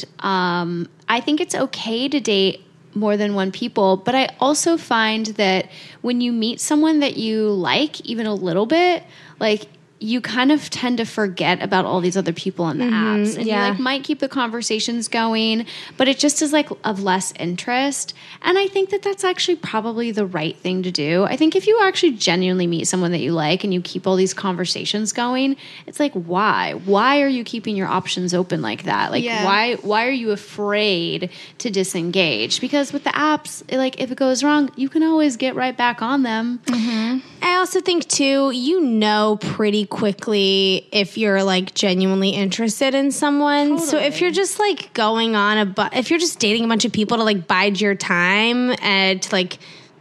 S3: I think it's okay to date more than one people, but I also find that when you meet someone that you like even a little bit, like you kind of tend to forget about all these other people on the apps, and you like might keep the conversations going, but it just is like of less interest. And I think that that's actually probably the right thing to do. I think if you actually genuinely meet someone that you like and you keep all these conversations going, it's like, why are you keeping your options open like that? Like, why are you afraid to disengage? Because with the apps, like if it goes wrong, you can always get right back on them.
S2: Mm-hmm. I also think too, pretty quickly if you're like genuinely interested in someone. Totally. So if you're just like going on if you're just dating a bunch of people to like bide your time and to like,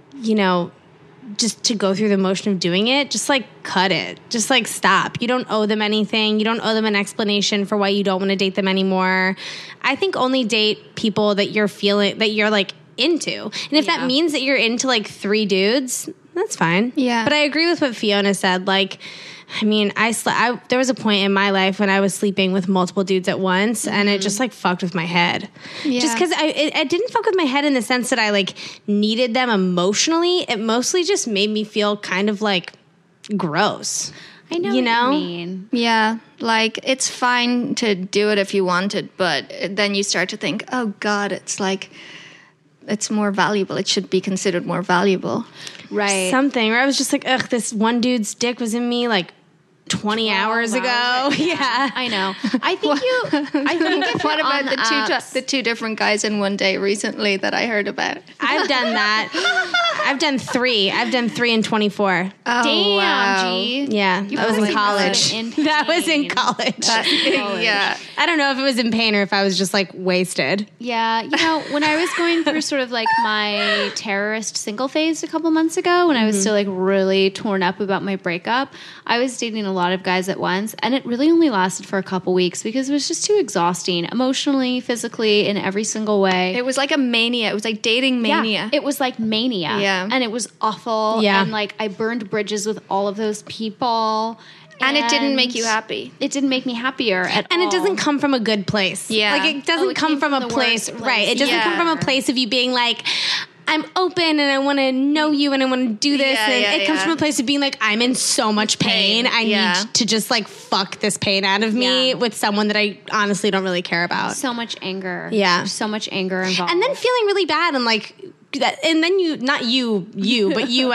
S2: just to go through the motion of doing it, just like cut it. Just like stop. You don't owe them anything. You don't owe them an explanation for why you don't want to date them anymore. I think only date people that you're like into. And if that means that you're into like 3 dudes, that's fine. Yeah. But I agree with what Fiona said. Like, I mean, there was a point in my life when I was sleeping with multiple dudes at once, and it just like fucked with my head. Yeah. Just because it didn't fuck with my head in the sense that I like needed them emotionally. It mostly just made me feel kind of like gross.
S3: I know what you mean.
S5: Yeah, like it's fine to do it if you want it, but then you start to think, oh God, it's like it's more valuable. It should be considered more valuable.
S3: Right.
S2: Something where I was just like, ugh, this one dude's dick was in me like 20 hours ago. Yeah.
S3: I know. I think
S5: what about the two different guys in one day recently that I heard about?
S2: I've done that. I've done 3. I've done 3 in 24.
S5: Oh,
S3: Damn,
S5: wow.
S3: G.
S2: Yeah, that was in
S3: probably
S2: college.
S3: in
S2: That was in
S3: pain.
S2: college.
S5: Yeah.
S2: I don't know if it was in pain or if I was just like wasted.
S3: Yeah, you know, when I was going through sort of like my terrorist single phase a couple months ago, when I was still like really torn up about my breakup, I was dating a lot of guys at once, and it really only lasted for a couple weeks because it was just too exhausting, emotionally, physically, in every single way.
S5: It was like a mania. It was like dating mania.
S3: It was like mania.
S5: Yeah.
S3: And it was awful.
S2: Yeah.
S3: And like I burned bridges with all of those people.
S5: And it didn't make you happy.
S3: It didn't make me happier at all.
S2: And it doesn't come from a good place.
S5: Yeah.
S2: Like it doesn't
S3: it
S2: come
S3: came
S2: from
S3: from
S2: a
S3: the
S2: place,
S3: worst
S2: right? It
S3: place.
S2: doesn't come from a
S3: Yeah.
S2: place of you being like, I'm open and I want to know you and I want to do this.
S5: Yeah,
S2: and
S5: yeah,
S2: it comes
S5: yeah.
S2: from a place of being like, I'm in so much pain. I
S5: Yeah.
S2: need to just like fuck this pain out of me
S3: Yeah.
S2: with someone that I honestly don't really care about.
S3: so much anger.
S2: Yeah.
S3: There's so much anger involved.
S2: And then feeling really bad and like that, and then you, not you, but you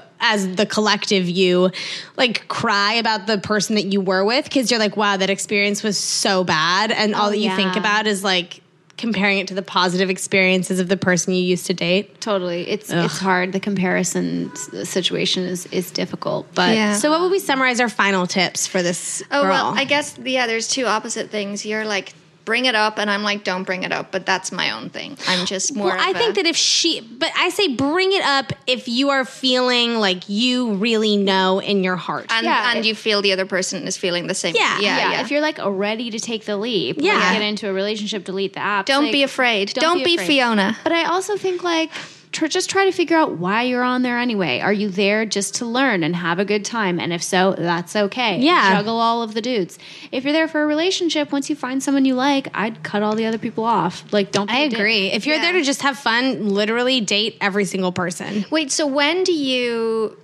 S2: as the collective, you like cry about the person that you were with because you're like, wow, that experience was so bad, and all that you think
S3: yeah.
S2: about is like comparing it to the positive experiences of the person you used to date.
S3: Totally. It's hard. The comparison situation is difficult. But
S5: Yeah.
S2: So, what would we summarize our final tips for this
S5: Oh,
S2: girl?
S5: well, I guess, yeah, there's two opposite things. You're like, bring it up, and I'm like, don't bring it up, but that's my own thing. I'm just more
S2: Well, I think that but I say bring it up if you are feeling like you really know in your heart.
S5: and you feel the other person is feeling the same.
S2: Yeah.
S3: yeah, if you're like ready to take the leap,
S2: Yeah.
S3: like, get into a relationship, delete the app.
S5: Don't
S3: like,
S5: be afraid. Don't be
S3: afraid.
S5: Fiona.
S3: But I also think like just try to figure out why you're on there anyway. Are you there just to learn and have a good time? And if so, that's okay.
S2: Yeah.
S3: Juggle all of the dudes. If you're there for a relationship, once you find someone you like, I'd cut all the other people off. Like, don't be
S2: I
S3: a dick.
S2: agree. If you're
S5: Yeah.
S2: there to just have fun, literally date every single person.
S5: Wait, so when do you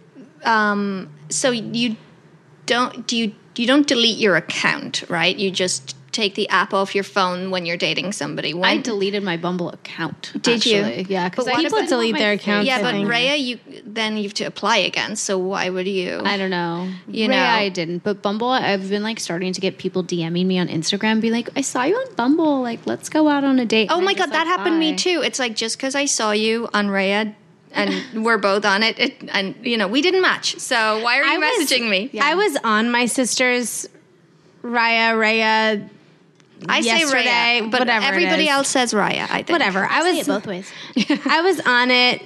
S5: so you don't delete your account, right? You just take the app off your phone when you're dating somebody.
S3: I deleted my Bumble account.
S5: Did you?
S3: actually. Yeah, because
S5: But what
S2: People delete their accounts.
S5: Yeah,
S2: I
S5: but
S2: think.
S5: Rhea, you have to apply again. So why would you?
S3: I don't know.
S5: You
S3: Rhea,
S5: know.
S3: I didn't. But Bumble, I've been like starting to get people DMing me on Instagram, be like, I saw you on Bumble. Like, let's go out on a date.
S5: Oh
S3: And
S5: my
S3: I'm just
S5: god, that
S3: like,
S5: happened to me
S3: bye.
S5: too. It's like just because I saw you on Rhea and we're both on it, and you know we didn't match. So why are you messaging me?
S2: I was on my sister's Rhea.
S5: I say
S2: yesterday,
S5: Rhea, but
S2: whatever it
S5: everybody
S2: is.
S5: else says Rhea. I think
S2: Whatever. I
S3: Say
S2: was
S3: it both ways.
S2: I was on it.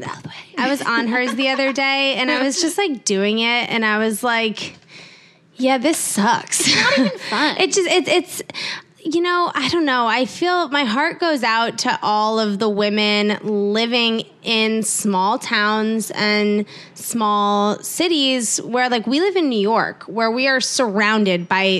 S2: I was on hers the other day, and I was just like doing it, and I was like, "Yeah, this sucks." It's not even
S3: fun.
S2: It's you know, I don't know. I feel my heart goes out to all of the women living in small towns and small cities where, like, we live in New York, where we are surrounded by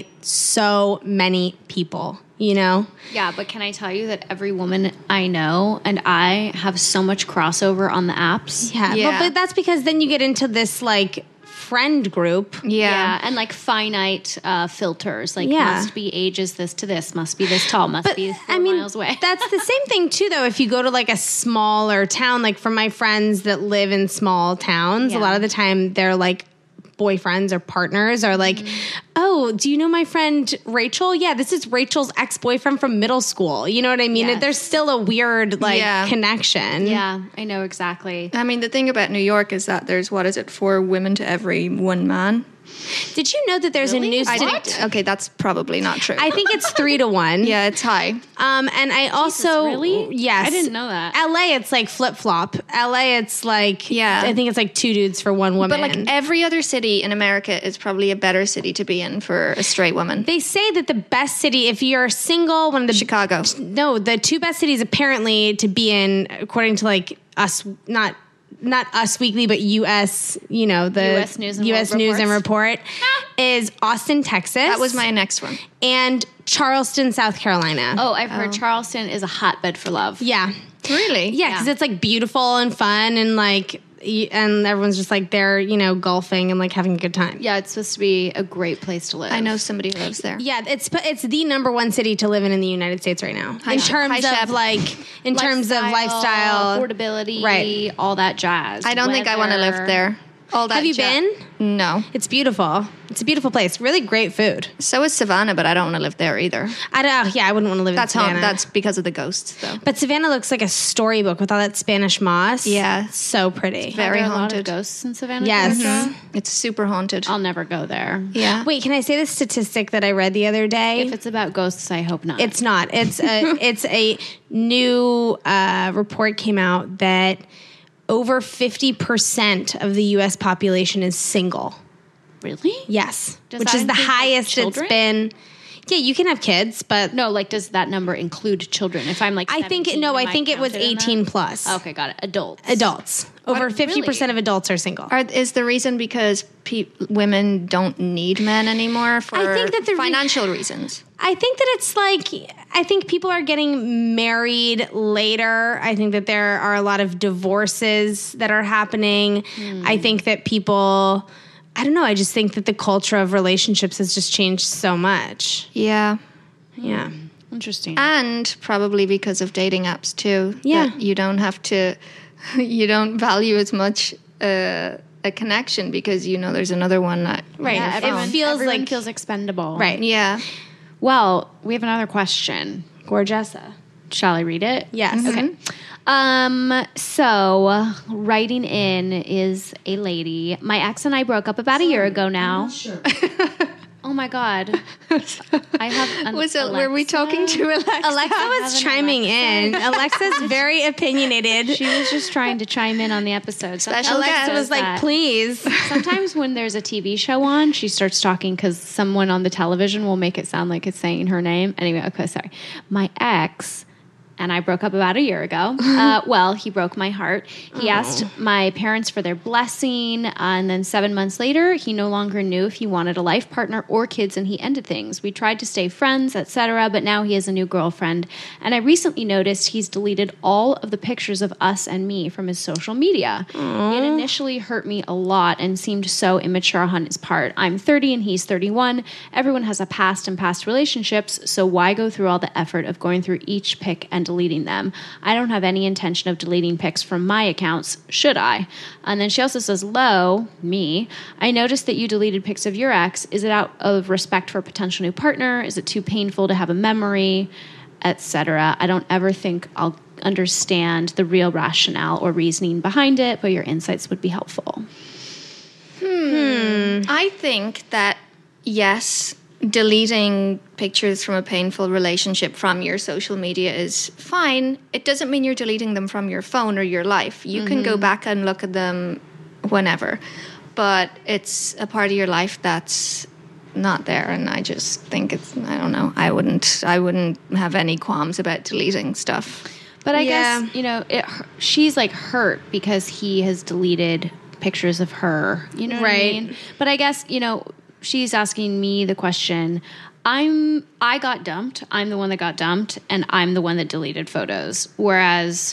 S2: so many people. You know.
S3: Yeah, but can I tell you that every woman I know and I have so much crossover on the apps?
S2: Yeah,
S5: Yeah.
S2: But that's because then you get into this like friend group.
S5: Yeah.
S3: and like finite filters, like
S2: Yeah.
S3: must be ages this to this, must be this tall, must be 4 miles away.
S2: That's the same thing too, though. If you go to like a smaller town, like for my friends that live in small towns, a
S3: Yeah.
S2: lot of the time they're like boyfriends or partners are like, oh, do you know my friend Rachel? Yeah, this is Rachel's ex-boyfriend from middle school. You know what I mean?
S3: Yes.
S2: There's still a weird like
S5: Yeah.
S2: connection.
S3: Yeah, I know exactly.
S5: I mean, the thing about New York is that there's 4 women to every 1 man.
S2: Did you know that there's a new
S5: I
S2: city?
S5: think, okay, that's probably not true.
S2: I think it's 3 to 1.
S5: yeah, it's high.
S2: And I also
S3: really?
S2: yes,
S3: I didn't know that.
S2: LA, it's like flip flop. LA, it's like
S5: Yeah.
S2: I think it's like 2 dudes for 1 woman.
S5: But like every other city in America is probably a better city to be in for a straight woman.
S2: they say that the best city, if you're single, one of the
S5: Chicago.
S2: No, the 2 best cities apparently to be in, according to like us, not Us Weekly, but US, you know, the
S3: US News and
S2: US
S3: World
S2: News and
S3: Reports.
S2: Report, is Austin, Texas.
S5: That was my next one.
S2: and Charleston, South Carolina.
S3: Oh, I've heard Charleston is a hotbed for love.
S2: Yeah.
S5: Really?
S2: Yeah, because
S3: Yeah.
S2: it's like beautiful and fun and like, and everyone's just like there, you know, golfing and like having a good time.
S3: Yeah, it's supposed to be a great place to live.
S5: I know somebody who lives there.
S2: Yeah, it's the number 1 city to live in the United States right now. In terms
S5: Hi,
S2: of
S5: Shep.
S2: like, in terms of lifestyle,
S3: affordability,
S2: Right.
S3: all that jazz.
S5: I don't think I want to live there. All that
S2: Have you
S5: jazz.
S2: been?
S5: No.
S2: It's beautiful. It's a beautiful place. Really great food.
S5: So is Savannah, but I don't want to live there either.
S2: I wouldn't want to live in Savannah.
S5: That's because of the ghosts, though.
S2: But Savannah looks like a storybook with all that Spanish moss.
S5: Yeah.
S2: So pretty.
S5: Very
S3: Are there a lot of
S5: haunted.
S3: ghosts in Savannah,
S2: Yes.
S3: Georgia?
S5: It's super haunted.
S3: I'll never go there.
S5: Yeah.
S2: Wait, can I say the statistic that I read the other day?
S3: If it's about ghosts, I hope not.
S2: It's not. It's a new report came out that over 50% of the U.S. population is single.
S3: really?
S2: Yes,
S3: Does
S2: which
S3: that
S2: is the
S3: include, like,
S2: highest
S3: children?
S2: it's been. Yeah, you can have kids, but
S3: No, like, does that number include children? If I'm like,
S2: I think
S3: 17,
S2: no.
S3: am
S2: I think it was
S3: counted in that?
S2: 18 plus.
S3: Okay, got it. Adults.
S2: Adults. Over
S3: What,
S2: 50%
S3: really?
S2: of adults are single.
S5: Is the reason because women don't need men anymore for
S2: I think that the
S5: financial reasons?
S2: I think that it's like, I think people are getting married later. I think that there are a lot of divorces that are happening. I think that people, I don't know, I just think that the culture of relationships has just changed so much.
S5: Yeah.
S2: Yeah.
S3: Interesting.
S5: And probably because of dating apps too.
S2: Yeah.
S5: That you don't have to, you don't value as much a connection because you know there's another one that.
S2: Right.
S3: Yeah,
S2: It
S3: everyone,
S2: feels
S3: everyone
S2: like-
S3: feels expendable.
S2: Right.
S5: Yeah.
S3: Well, we have another question.
S2: Gorgessa.
S3: Shall I read it?
S2: Yes.
S3: Okay. So writing in is a lady. My ex and I broke up about a year ago now. Oh my God. I have an
S5: Were we talking to Alexa?
S2: Alexa was chiming in. Alexa's very opinionated.
S3: She was just trying to chime in on the episode.
S5: Special
S3: Sometimes
S5: guest.
S2: Alexa was like,
S3: that.
S2: please.
S3: Sometimes when there's a TV show on, she starts talking because someone on the television will make it sound like it's saying her name. Anyway, okay, sorry. My ex and I broke up about a year ago. Well, he broke my heart. He asked my parents for their blessing, and then 7 months later, he no longer knew if he wanted a life partner or kids, and he ended things. We tried to stay friends, etc., but now he has a new girlfriend, and I recently noticed he's deleted all of the pictures of us and me from his social media. It initially hurt me a lot and seemed so immature on his part. I'm 30 and he's 31. Everyone has a past and past relationships, so why go through all the effort of going through each pic and deleting them? I don't have any intention of deleting pics from my accounts, should I? And then she also says, Lo, me, I noticed that you deleted pics of your ex. Is it out of respect for a potential new partner? Is it too painful to have a memory, etc.? I don't ever think I'll understand the real rationale or reasoning behind it, but your insights would be helpful.
S5: I think that, yes, deleting pictures from a painful relationship from your social media is fine. It doesn't mean you're deleting them from your phone or your life. You can go back and look at them whenever. But it's a part of your life that's not there, and I just think it's, I don't know, I wouldn't have any qualms about deleting stuff.
S3: But I
S2: Yeah.
S3: guess, you know, she's like hurt because he has deleted pictures of her. You know what I
S2: Right.
S3: mean? But I guess, you know, she's asking me the question. I got dumped. I'm the one that got dumped, and I'm the one that deleted photos. Whereas,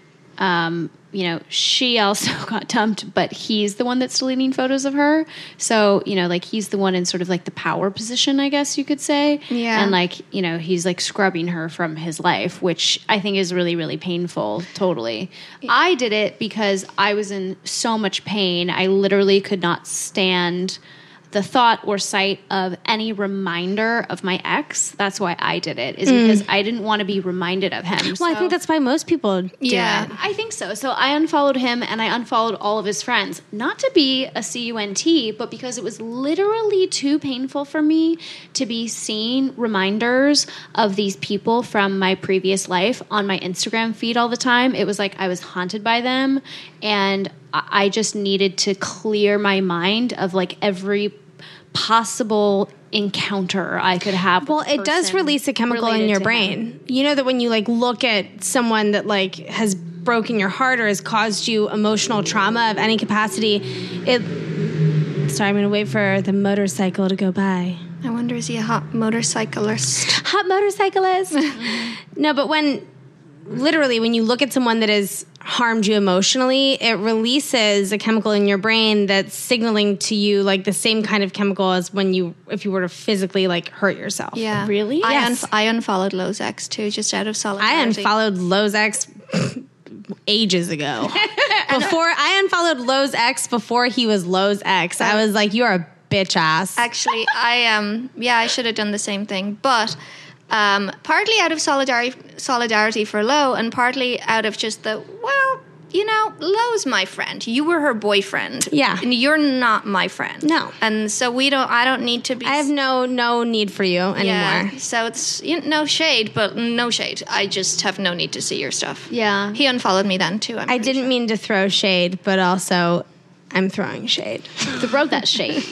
S3: you know, she also got dumped, but he's the one that's deleting photos of her. So, you know, like he's the one in sort of like the power position, I guess you could say.
S5: Yeah.
S3: And like, you know, he's like scrubbing her from his life, which I think is really, really painful. Totally. I did it because I was in so much pain. I literally could not stand the thought or sight of any reminder of my ex. That's why I did it, is because I didn't want to be reminded of him.
S2: Well, I think that's why most people do
S5: Yeah.
S2: it.
S3: I think so. So I unfollowed him and I unfollowed all of his friends. Not to be a CUNT, but because it was literally too painful for me to be seeing reminders of these people from my previous life on my Instagram feed all the time. It was like I was haunted by them, and I just needed to clear my mind of like every possible encounter I could have.
S2: Well,
S3: with a
S2: it does
S3: person
S2: release a chemical in
S3: related
S2: your
S3: to
S2: brain.
S3: him.
S2: You know that when you like look at someone that like has broken your heart or has caused you emotional trauma of any capacity, sorry, I'm going to wait for the motorcycle to go by.
S5: I wonder, is he a hot motorcyclist?
S2: Hot motorcyclist. No, but when you look at someone that has harmed you emotionally, it releases a chemical in your brain that's signaling to you like the same kind of chemical as if you were to physically like hurt yourself.
S5: Yeah.
S3: Really?
S5: I
S2: Yes.
S5: I unfollowed Lowe's ex too, just out of
S2: I
S5: solidarity.
S2: unfollowed Lowe's ex ages ago. Before I unfollowed Lowe's ex before he was Lowe's ex. I was like, you're a bitch ass.
S5: Actually, I should have done the same thing, but partly out of solidarity for Lo, and partly out of just Lo's my friend. You were her boyfriend.
S2: Yeah.
S5: And you're not my friend.
S2: No.
S5: And so I don't need to be.
S2: I have no need for you anymore.
S5: Yeah. So it's no shade, but no shade. I just have no need to see your stuff.
S3: Yeah.
S5: He unfollowed me then too.
S2: I didn't mean to throw shade, but also I'm throwing shade.
S3: Throw that shade.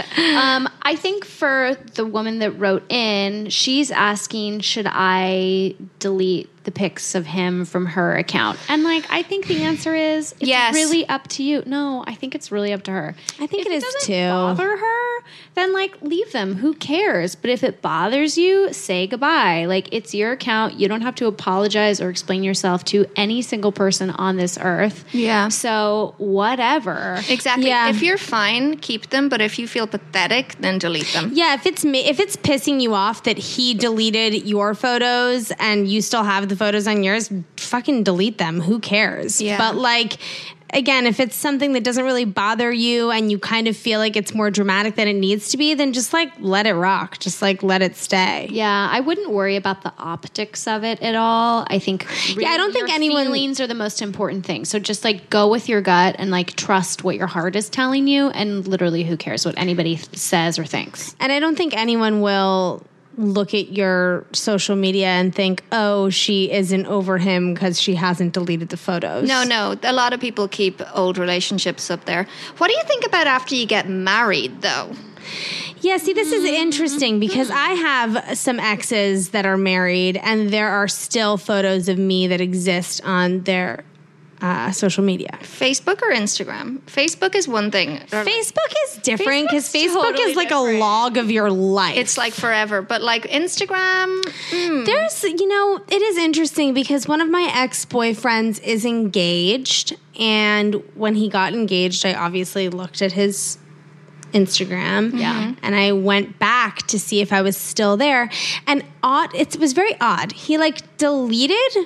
S3: I think for the woman that wrote in, she's asking, should I delete the pics of him from her account? And I think the answer is it's
S5: yes.
S3: really up to you. No, I think it's really up to her.
S2: I think
S3: if
S2: it is
S3: doesn't
S2: too.
S3: Bother her, then leave them. Who cares? But if it bothers you, say goodbye. It's your account. You don't have to apologize or explain yourself to any single person on this earth.
S5: Yeah.
S3: So whatever.
S5: Exactly.
S2: Yeah.
S5: If you're fine, keep them. But if you feel pathetic, then delete them.
S2: Yeah, if it's pissing you off that he deleted your photos and you still have the photos on yours, fucking delete them. Who cares?
S5: Yeah.
S2: But again, if it's something that doesn't really bother you and you kind of feel like it's more dramatic than it needs to be, then just let it rock. Just let it stay.
S3: Yeah, I wouldn't worry about the optics of it at all. I think
S2: I don't think
S3: your
S2: anyone
S3: feelings are the most important thing. So just go with your gut and trust what your heart is telling you, and literally who cares what anybody says or thinks.
S2: And I don't think anyone will look at your social media and think, oh, she isn't over him because she hasn't deleted the photos.
S5: No. A lot of people keep old relationships up there. What do you think about after you get married, though?
S2: Yeah, see, this is interesting because I have some exes that are married and there are still photos of me that exist on their social media.
S5: Facebook or Instagram? Facebook is one thing.
S2: Facebook is different because
S5: Facebook's
S2: Facebook
S5: totally
S2: is a
S5: different.
S2: log of your life.
S5: It's forever. But Instagram,
S2: There's, it is interesting because one of my ex-boyfriends is engaged. And when he got engaged, I obviously looked at his Instagram.
S3: Yeah.
S2: And I went back to see if I was still there. And it was very odd. He deleted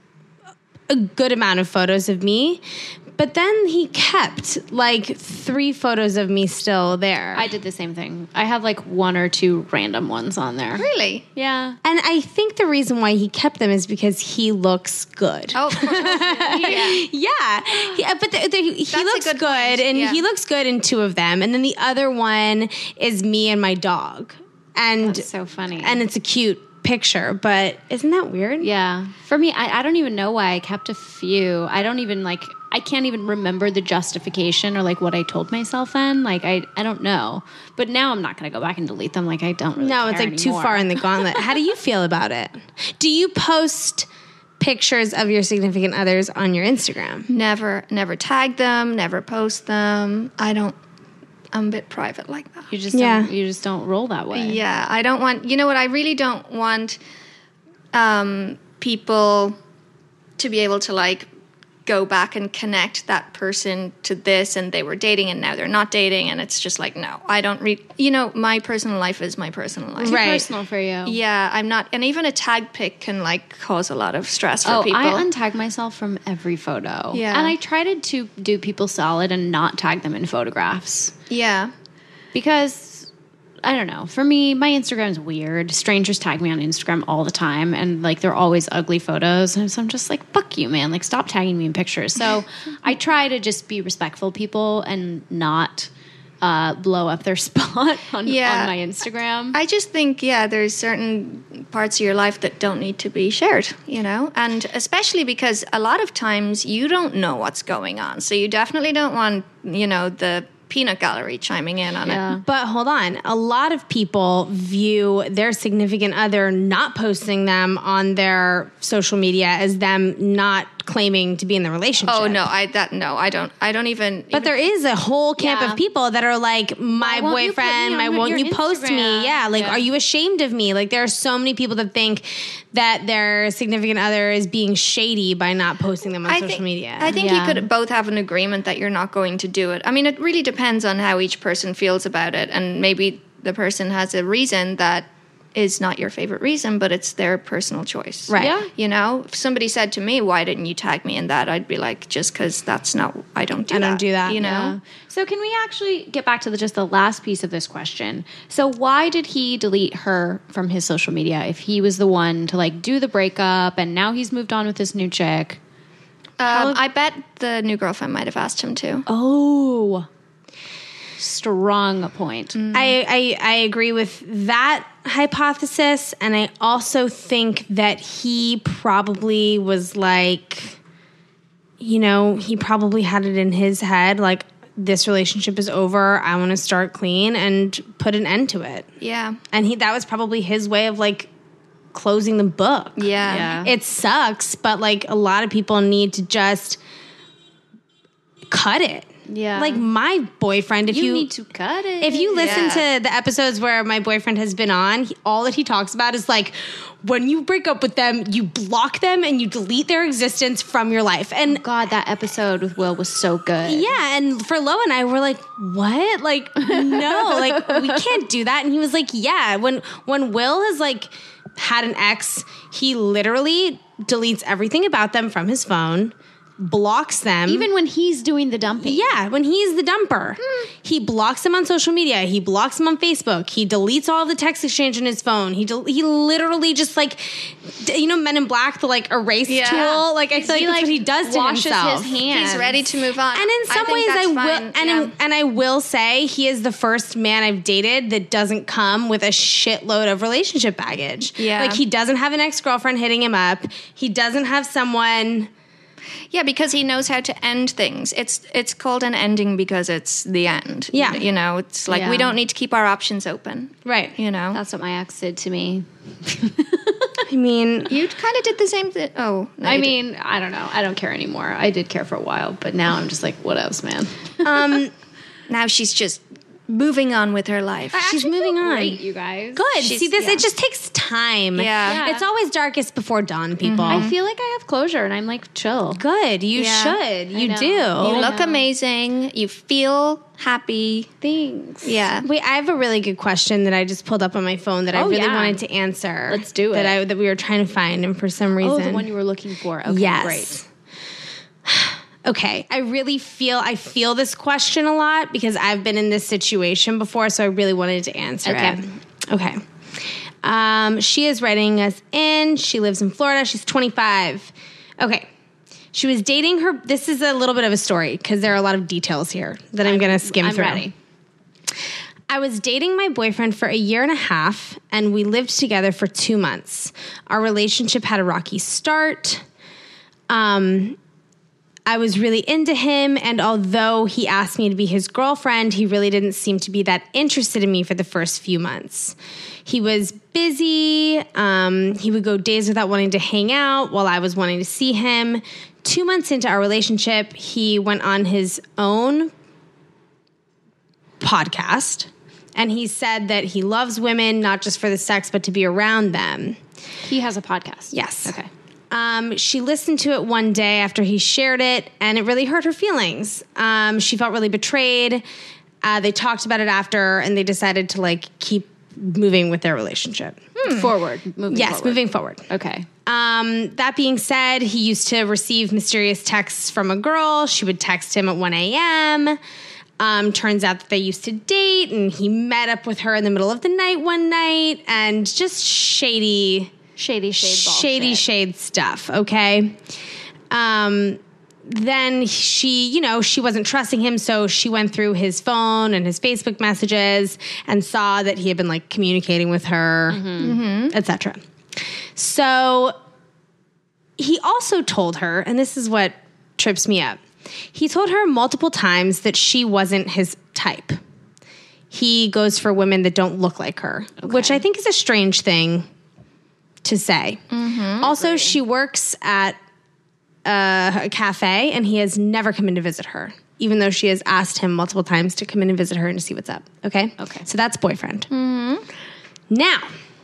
S2: a good amount of photos of me, but then he kept 3 photos of me still there.
S3: I did the same thing. I have 1 or 2 random ones on there.
S5: really?
S3: Yeah.
S2: And I think the reason why he kept them is because he looks good.
S5: Oh, of course.
S2: Yeah, but he
S5: a
S2: looks
S5: good
S2: good,
S5: point.
S2: and
S5: Yeah.
S2: he looks good in 2 of them, and then the other one is me and my dog, and
S3: That's so funny.
S2: and it's a cute picture. But isn't that weird?
S3: Yeah. For me, I don't even know why I kept a few. I don't even I can't even remember the justification or what I told myself then. I don't know. But now I'm not going to go back and delete them. I don't really
S2: No,
S3: care
S2: it's too
S3: anymore.
S2: far in the gauntlet. How do you feel about it? Do you post pictures of your significant others on your Instagram?
S5: Never tag them, never post them. I'm a bit private like that.
S3: You just
S2: Yeah.
S3: you just don't roll that way.
S5: Yeah, I don't want, I really don't want people to be able to go back and connect that person to this and they were dating and now they're not dating and it's just no, I don't my personal life is my personal life.
S3: Too
S2: Right.
S3: personal for you.
S5: Yeah, I'm not, and even a tag pic can cause a lot of stress for
S3: Oh,
S5: people.
S3: I untag myself from every photo.
S5: Yeah.
S3: And I try to do people solid and not tag them in photographs.
S5: Yeah.
S3: Because I don't know. For me, my Instagram is weird. Strangers tag me on Instagram all the time, and they're always ugly photos. And so I'm just fuck you, man. Stop tagging me in pictures. So I try to just be respectful of people and not blow up their spot on my Instagram.
S5: I just think, there's certain parts of your life that don't need to be shared, and especially because a lot of times you don't know what's going on. So you definitely don't want, the peanut gallery chiming in on it.
S2: But hold on. A lot of people view their significant other not posting them on their social media as them not claiming to be in the relationship.
S5: Oh no, I don't even.
S2: But there is a whole camp
S3: Yeah.
S2: of people that are like, my
S3: won't you put
S2: boyfriend,
S3: me on
S2: won't
S3: your
S2: you post
S3: Instagram?
S2: me? Yeah,
S3: Yeah.
S2: are you ashamed of me? There are so many people that think that their significant other is being shady by not posting them on social media.
S5: I think
S3: Yeah.
S5: you could both have an agreement that you're not going to do it. I mean, it really depends on how each person feels about it, and maybe the person has a reason that is not your favorite reason, but it's their personal choice.
S2: Right.
S3: Yeah.
S5: You know, if somebody said to me, why didn't you tag me in that? I'd be like, just because that's not, I don't do that. You know?
S3: Yeah. So can we actually get back to just the last piece of this question? So why did he delete her from his social media if he was the one to like do the breakup and now he's moved on with this new chick?
S5: I bet the new girlfriend might have asked him to.
S3: Oh, strong point.
S2: I agree with that hypothesis, and I also think that he probably was like, you know, he probably had it in his head like, this relationship is over, I want to start clean and put an end to it.
S5: Yeah.
S2: And that was probably his way of like closing the book.
S5: Yeah.
S2: It sucks, but like a lot of people need to just cut it.
S3: Yeah.
S2: Like my boyfriend, if you
S3: need to cut it.
S2: If you listen
S5: Yeah.
S2: to the episodes where my boyfriend has been on, all that he talks about is like, when you break up with them, you block them and you delete their existence from your life. And
S3: God, that episode with Will was so good.
S2: yeah, and for Lo and I, we're like, what? Like, no, like we can't do that. And he was like, yeah. When Will has like had an ex, he literally deletes everything about them from his phone, blocks them.
S3: Even when he's doing the dumping.
S2: Yeah, when he's the dumper. He blocks them on social media. He blocks them on Facebook. He deletes all of the text exchange on his phone. He literally just like, you know, Men in Black, the like erase
S5: Yeah.
S2: tool. Like I feel like that's what he does to
S3: washes
S2: himself.
S3: his hands.
S5: He's ready to move on.
S2: And in some ways, I
S5: think
S2: will,
S5: that's fine.
S2: and I will say he is the first man I've dated that doesn't come with a shitload of relationship baggage.
S5: Yeah.
S2: Like he doesn't have an ex-girlfriend hitting him up. He doesn't have someone.
S5: Yeah, because he knows how to end things. It's called an ending because it's the end.
S2: Yeah.
S5: You know, it's like we
S3: Yeah.
S5: don't need to keep our options open.
S2: Right.
S5: You know?
S3: That's what my ex did to me.
S2: I mean,
S5: You kind of did the same thing. Oh, no,
S3: I
S5: you
S3: mean, I don't know. I don't care anymore. I did care for a while, but now I'm just like, what else, man?
S5: didn't. Now she's just moving on with her life.
S2: she's moving on.
S3: Great, you guys.
S2: Good.
S5: She's-
S2: See, this
S5: yeah.
S2: it just takes time.
S5: Yeah.
S2: It's always darkest before dawn, people.
S3: I feel like I have closure and I'm like chill.
S2: Good. You
S5: Yeah.
S2: should. You
S3: know.
S2: do.
S5: You look
S3: know.
S5: amazing. You feel happy.
S3: Thanks.
S5: Yeah.
S2: Wait, I have a really good question that I just pulled up on my phone that I
S3: Oh,
S2: really
S3: yeah.
S2: wanted to answer.
S3: Let's do it.
S2: That we were trying to find, and for some reason,
S3: Oh, the one you were looking for. Okay,
S2: yes.
S3: great.
S2: Okay, I feel this question a lot because I've been in this situation before, so I really wanted to answer
S3: Okay.
S2: it. Okay. She is writing us in. She lives in Florida. She's 25. Okay. She was dating her. This is a little bit of a story because there are a lot of details here that I'm going to skim
S3: I'm
S2: through.
S3: ready.
S2: I was dating my boyfriend for a year and a half, and we lived together for 2 months. Our relationship had a rocky start. I was really into him, and although he asked me to be his girlfriend, he really didn't seem to be that interested in me for the first few months. He was busy. He would go days without wanting to hang out while I was wanting to see him. 2 months into our relationship, he went on his own podcast, and he said that he loves women, not just for the sex, but to be around them.
S3: He has a podcast.
S2: Yes.
S3: Okay.
S2: She listened to it one day after he shared it, and it really hurt her feelings. She felt really betrayed. They talked about it after, and they decided to like keep moving with their relationship. Moving forward.
S3: Okay.
S2: That being said, he used to receive mysterious texts from a girl. She would text him at 1 a.m. Turns out that they used to date, and he met up with her in the middle of the night one night, and just shady shade stuff. Okay. Then she wasn't trusting him, so she went through his phone and his Facebook messages and saw that he had been like communicating with her, etc. So he also told her, and this is what trips me up. He told her multiple times that she wasn't his type. He goes for women that don't look like her, which I think is a strange thing to say. Also, she works at a cafe, and he has never come in to visit her, even though she has asked him multiple times to come in and visit her and to see what's up. Okay?
S3: Okay.
S2: So that's boyfriend. Now.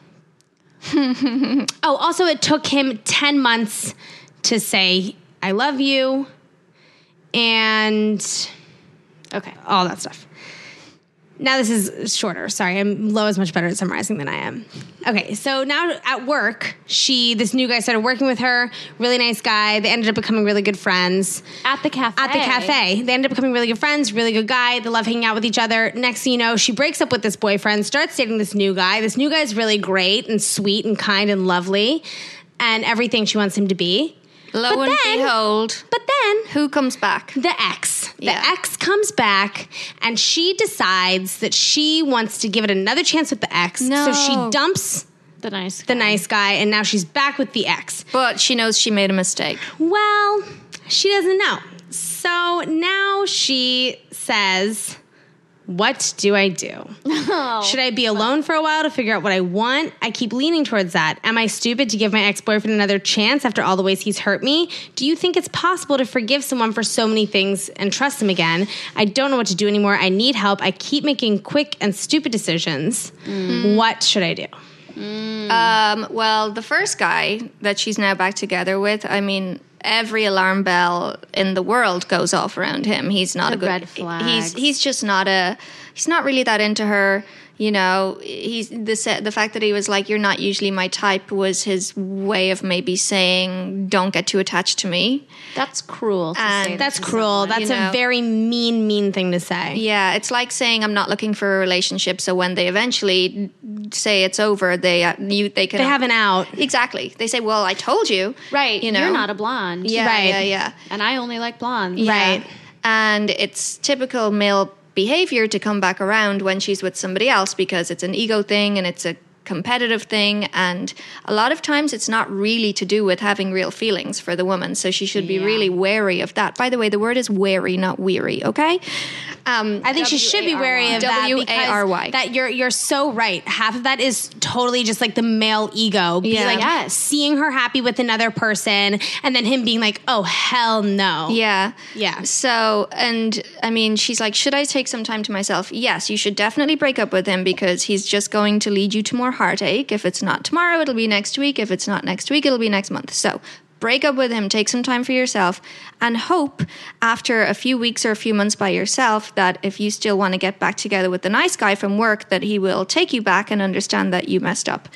S2: Also, it took him 10 months to say, I love you, and
S3: Okay.
S2: all that stuff. Now this is shorter. Sorry, Lo is much better at summarizing than I am. Okay, so now at work, this new guy started working with her. Really nice guy. They ended up becoming really good friends.
S3: At the cafe.
S2: They ended up becoming really good friends, really good guy. They love hanging out with each other. Next thing you know, she breaks up with this boyfriend, starts dating this new guy. This new guy is really great and sweet and kind and lovely and everything she wants him to be.
S5: Lo and behold.
S2: But then
S5: Who comes back?
S2: the ex. The
S5: Yeah.
S2: ex comes back and she decides that she wants to give it another chance with the ex.
S5: No.
S2: So she dumps
S3: The nice
S2: the nice guy and now she's back with the ex.
S5: But she knows she made a mistake.
S2: Well, she doesn't know. So now she says, what do I do? Should I be alone for a while to figure out what I want? I keep leaning towards that. Am I stupid to give my ex-boyfriend another chance after all the ways he's hurt me? Do you think it's possible to forgive someone for so many things and trust them again? I don't know what to do anymore. I need help. I keep making quick and stupid decisions. What should I do?
S5: Well, the first guy that she's now back together with, I mean, every alarm bell in the world goes off around him. He's not
S3: The
S5: a good
S3: red flags.
S5: He's just not he's not really that into her. You know, the fact that he was like, "You're not usually my type," was his way of maybe saying, "Don't get too attached to me."
S3: That's cruel to
S5: And
S3: say that
S2: That's
S3: to
S2: cruel.
S3: someone.
S2: That's
S5: you know.
S2: a very mean thing to say.
S5: Yeah, it's like saying, "I'm not looking for a relationship." So when they eventually say it's over, they can
S2: They have an out.
S5: exactly. They say, "Well, I told you."
S3: Right.
S5: You know,
S3: You're not a blonde.
S5: Yeah,
S2: Right.
S5: yeah.
S3: And I only like blondes.
S2: Right.
S5: And it's typical male behavior to come back around when she's with somebody else because it's an ego thing and it's a competitive thing. And a lot of times it's not really to do with having real feelings for the woman. So she should be really wary of that. By the way, the word is wary, not weary, okay?
S2: I think she should be wary of that
S5: W-A-R-Y.
S2: because that you're so right. Half of that is totally just like the male ego. Be
S5: Yeah.
S2: like
S3: Yes.
S2: seeing her happy with another person and then him being like, oh hell no.
S5: Yeah.
S2: Yeah.
S5: So, and I mean, she's like, should I take some time to myself? Yes, you should definitely break up with him because he's just going to lead you to more heartache. If it's not tomorrow, it'll be next week. If it's not next week, it'll be next month. So break up with him, take some time for yourself, and hope after a few weeks or a few months by yourself that if you still want to get back together with the nice guy from work, that he will take you back and understand that you messed up.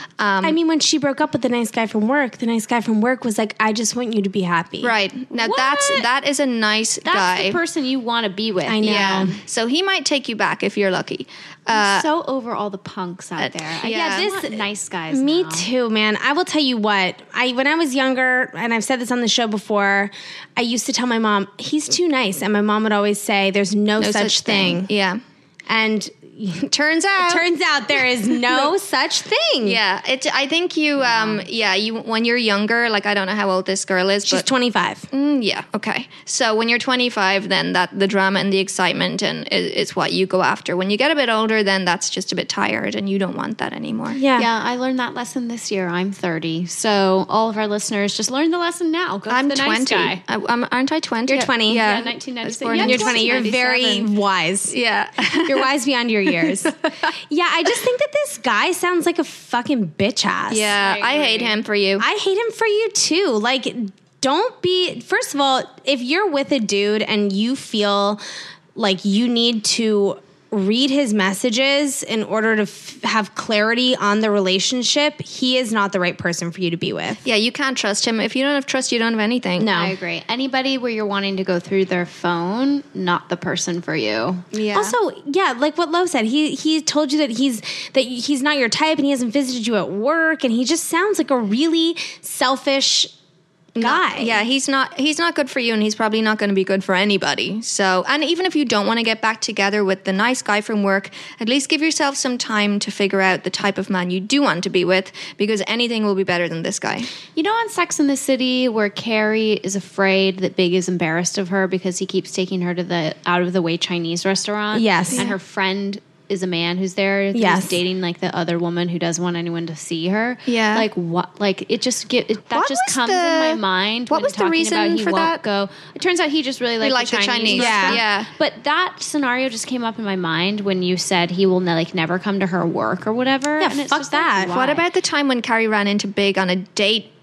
S2: I mean, when she broke up with the nice guy from work, the nice guy from work was like, I just want you to be happy.
S5: Right. Now
S3: What?
S5: that is a nice
S3: That's
S5: guy.
S3: the person you want to be with.
S2: I know.
S5: Yeah. So he might take you back if you're lucky.
S3: I'm so over all the punks out there.
S5: yeah.
S3: I want nice guys.
S2: Me
S3: now.
S2: too, man. I will tell you what. When I was younger, and I've said this on the show before, I used to tell my mom, he's too nice. And my mom would always say, there's no such thing.
S5: Yeah.
S2: And
S5: Turns out.
S2: turns out there is no such thing.
S5: Yeah. I think you, you, when you're younger, like, I don't know how old this girl is,
S2: She's
S5: but
S2: 25.
S5: yeah. Okay. So when you're 25, then the drama and the excitement is what you go after. When you get a bit older, then that's just a bit tired and you don't want that anymore.
S2: Yeah.
S3: Yeah, I learned that lesson this year. I'm 30. So all of our listeners, just learn the lesson now. Go
S5: I'm
S3: to the
S5: 20.
S3: nice guy.
S5: Aren't I 20?
S2: You're 20.
S5: Yeah.
S3: Yeah,
S5: I was
S3: 1996.
S5: born
S3: Yeah,
S5: in
S2: You're 20. You're very
S5: 1997.
S2: wise.
S5: Yeah.
S2: You're wise beyond your years. Yeah, I just think that this guy sounds like a fucking bitch ass.
S5: Yeah. I hate him for you.
S2: I hate him for you too. Like, don't be, first of all, if you're with a dude and you feel like you need to read his messages in order to have clarity on the relationship, he is not the right person for you to be with.
S5: Yeah, you can't trust him. If you don't have trust, you don't have anything.
S2: No.
S3: I agree. Anybody where you're wanting to go through their phone, not the person for you.
S5: Yeah.
S2: Also, yeah, like what Lo said, he told you that he's not your type and he hasn't visited you at work and he just sounds like a really selfish guy.
S5: Yeah, he's not good for you, and he's probably not going to be good for anybody. So, and even if you don't want to get back together with the nice guy from work, at least give yourself some time to figure out the type of man you do want to be with, because anything will be better than this guy.
S3: You know, on Sex and the City, where Carrie is afraid that Big is embarrassed of her because he keeps taking her to the out of the way Chinese restaurant.
S2: Yes.
S3: and her friend is a man who's there.
S2: Yes.
S3: Who's dating like the other woman who doesn't want anyone to see her.
S5: Yeah.
S3: like what? Like it just that
S5: What
S3: just
S5: was
S3: comes
S5: the-
S3: in my mind.
S5: what
S3: when
S5: was the
S3: talking
S5: reason
S3: about he
S5: for
S3: won't
S5: that?
S3: Go. It turns out he just really liked
S5: liked the Chinese.
S3: restaurant.
S5: Yeah.
S3: But that scenario just came up in my mind when you said he will never come to her work or whatever.
S2: Yeah,
S3: and it's
S2: fuck
S3: just like,
S2: that.
S3: why?
S5: What about the time when Carrie ran into Big on a date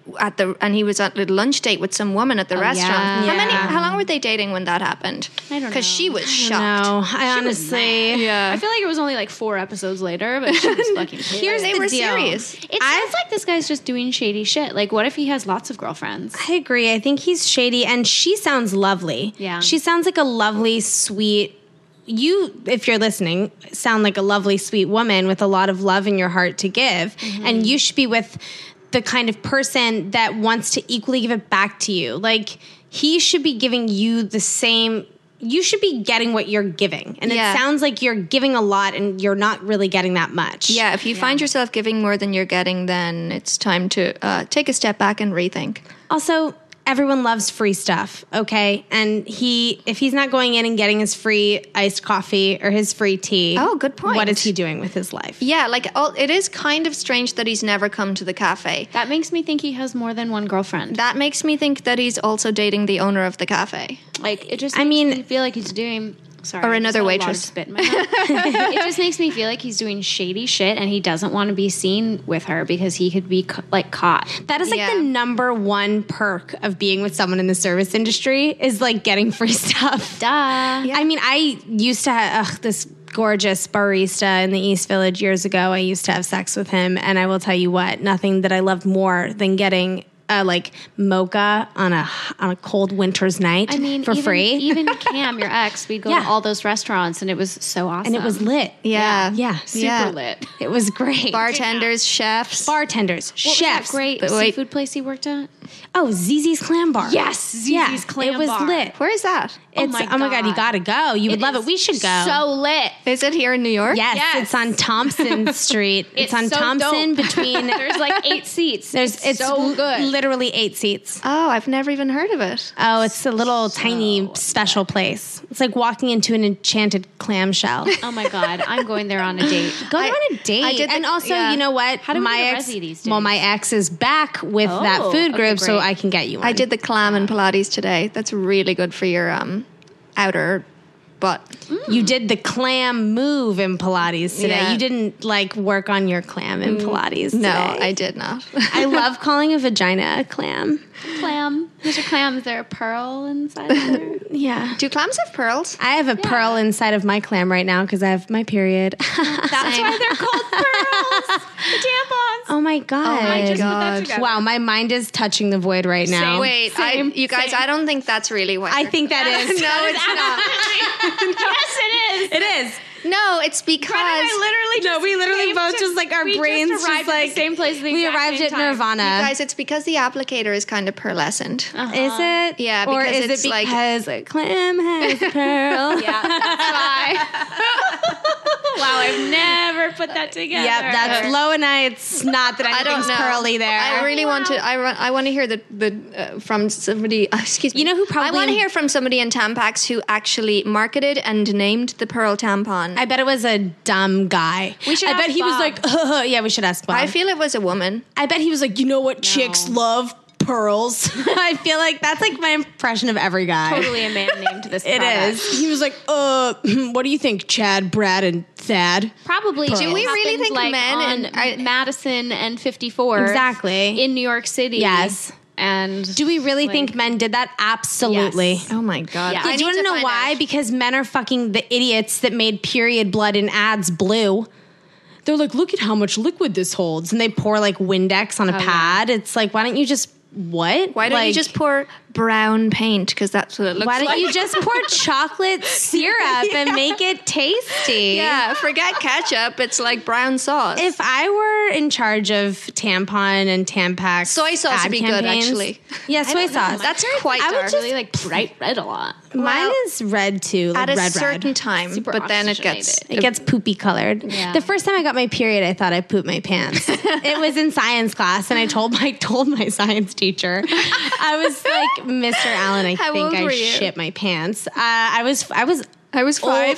S5: and he was at the lunch date with some woman at the restaurant.
S2: yeah.
S5: How long were they dating when that happened?
S3: I don't know.
S5: Because she was
S2: No,
S5: shocked.
S2: I honestly.
S5: Yeah.
S3: I feel like it was only like 4 episodes later, but she was fucking pissed.
S2: Here's
S5: They
S2: the
S5: were
S2: deal.
S5: serious.
S3: It sounds like this guy's just doing shady shit. Like, what if he has lots of girlfriends?
S2: I agree. I think he's shady, and she sounds lovely.
S3: Yeah.
S2: She sounds like a lovely, sweet. You, if you're listening, sound like a lovely, sweet woman with a lot of love in your heart to give. And you should be with the kind of person that wants to equally give it back to you. Like, he should be giving you the same. You should be getting what you're giving. And
S5: Yeah.
S2: it sounds like you're giving a lot and you're not really getting that much.
S5: Yeah, if you find yourself giving more than you're getting, then it's time to take a step back and rethink.
S2: Also, everyone loves free stuff, okay? And if he's not going in and getting his free iced coffee or his free tea,
S5: Oh, good point.
S2: What is he doing with his life?
S5: Yeah, like it is kind of strange that he's never come to the cafe.
S3: That makes me think he has more than one girlfriend.
S5: That makes me think that he's also dating the owner of the cafe.
S3: Like, it just
S2: I
S3: makes
S2: mean-
S3: me feel like he's doing... Sorry,
S5: Or
S3: I
S5: another
S3: just had a lot of
S5: waitress.
S3: spit in my mouth. It just makes me feel like he's doing shady shit and he doesn't want to be seen with her because he could be caught.
S2: That is like
S5: Yeah.
S2: the number one perk of being with someone in the service industry is like getting free stuff.
S3: Duh.
S2: I mean, I used to have this gorgeous barista in the East Village years ago. I used to have sex with him, and I will tell you what, nothing that I loved more than getting like mocha on a cold winter's night
S3: I mean,
S2: for
S3: even,
S2: free.
S3: even Cam, your ex, we'd go
S2: Yeah.
S3: to all those restaurants and it was so awesome.
S2: And it was lit.
S5: Yeah.
S2: Yeah.
S3: super lit.
S2: It was great.
S5: Bartenders, chefs.
S2: bartenders,
S3: What was
S2: chefs.
S3: that great
S5: But wait.
S3: seafood place he worked at?
S2: Oh, Zizi's Clam Bar.
S3: Yes, Zizi's Clam
S2: It was
S3: Bar.
S2: lit.
S5: Where is that?
S2: It's,
S3: my
S2: oh my God, you
S3: God.
S2: gotta go. You would
S3: It
S2: love
S3: is
S2: it. We should go.
S3: So lit.
S5: Is it here in New York?
S2: yes,
S3: Yes.
S2: it's on Thompson Street. It's on
S3: so
S2: Thompson
S3: dope.
S2: between.
S3: There's like 8 seats.
S2: It's
S3: so good.
S2: literally 8 seats.
S5: Oh, I've never even heard of it.
S2: Oh, it's a little tiny special place. It's like walking into an enchanted clamshell.
S3: Oh my God, I'm going there on a date.
S2: Go
S5: I-
S2: on a date.
S5: I did the-
S2: and also,
S5: yeah.
S2: you know what?
S3: How do we
S2: my
S3: get a
S2: ex,
S3: Resi these
S2: well,
S3: days?
S2: my ex is back with that
S3: Oh,
S2: food
S3: okay,
S2: group, so
S3: great.
S2: I can get you one.
S5: I did the clam and Pilates today. That's really good for your outer butt.
S2: You did the clam move in Pilates today.
S5: Yeah.
S2: You didn't like work on your clam in Pilates today.
S5: No, I did not.
S2: I love calling a vagina a clam.
S3: Clam. Mr. Clam, is there a pearl inside of there?
S2: Yeah.
S5: Do clams have pearls?
S2: I have a pearl inside of my clam right now because I have my period.
S3: That's why they're called pearls. The tampons.
S2: Oh my God.
S5: my
S3: I just put
S5: God.
S3: that together.
S2: Wow, my mind is touching the void right now.
S5: Wait, you guys, I don't think that's really what.
S2: I
S5: you're-
S2: think that is.
S5: No, it's
S3: Yes, it is.
S2: It is.
S5: not. No, it's because
S2: No, we literally both just like our brains
S3: just arrived
S2: just
S3: at
S2: like
S3: the same place at the
S2: we
S3: exact
S2: arrived
S3: same
S2: at
S3: time.
S2: Nirvana.
S5: guys, it's because the applicator is kind of pearlescent.
S2: Is it?
S5: Yeah,
S2: or
S5: because
S2: is
S5: it's
S2: it
S5: like-
S2: because a clam has a pearl?
S3: Yeah, that's why. Wow, I've never put that together.
S2: Yep, that's low and it's not that
S5: I don't
S2: anything's
S5: know.
S2: pearly there.
S5: I really want to. I want to hear the from somebody. Excuse me.
S2: You know who probably-
S5: I want to hear from somebody in Tampax who actually marketed and named the pearl tampon.
S2: I bet it was a dumb guy.
S5: We should
S2: I bet
S5: ask
S2: he was
S5: Bob.
S2: like, yeah, we should ask Bob.
S5: I feel it was a woman.
S2: I bet he was like, you know what chicks love? Pearls. I feel like that's like my impression of every guy.
S3: Totally a man named this.
S2: It
S3: product.
S2: is. He was like, what do you think, Chad, Brad, and Thad?
S3: Probably.
S2: Do
S5: we really
S3: Happened,
S5: think
S3: like,
S5: men
S3: on
S5: and-
S3: Madison and 54
S2: Exactly.
S3: in New York City?
S2: Yes.
S3: And
S2: Do we really
S3: like,
S2: think men did that? Absolutely.
S3: Yes.
S5: Oh my god!
S3: Yeah.
S2: Yeah,
S5: I
S2: do you
S5: need
S2: want to know
S5: find
S2: why?
S5: out.
S2: Because men are fucking the idiots that made period blood in ads blue. They're like, look at how much liquid this holds. And they pour like Windex on a pad. It's like, why don't you just, what?
S5: Why don't you
S2: Like,
S5: just pour brown paint? Because that's what it looks
S2: why
S5: like.
S2: don't you just pour chocolate syrup and make it tasty?
S5: Yeah, forget ketchup. It's like brown sauce.
S2: If I were in charge of tampon and Tampax,
S5: Soy sauce
S2: ad
S5: would be good,
S2: campaigns-
S5: actually.
S2: Yeah, soy sauce.
S5: That's quite
S2: I would
S5: dark.
S2: just-
S3: really like bright red a lot.
S2: Mine
S5: Well,
S2: is red too, like
S5: at a
S2: red
S5: certain
S2: red.
S5: time,
S3: Super
S5: but then it gets
S3: oxygenated.
S2: It gets poopy colored.
S3: Yeah.
S2: The first time I got my period, I thought I pooped my pants. It was in science class, and I told my science teacher, I was like, Mr. Allen, I
S5: How
S2: think
S5: old
S2: I
S5: were you?
S2: shit my pants. I was 5.
S5: I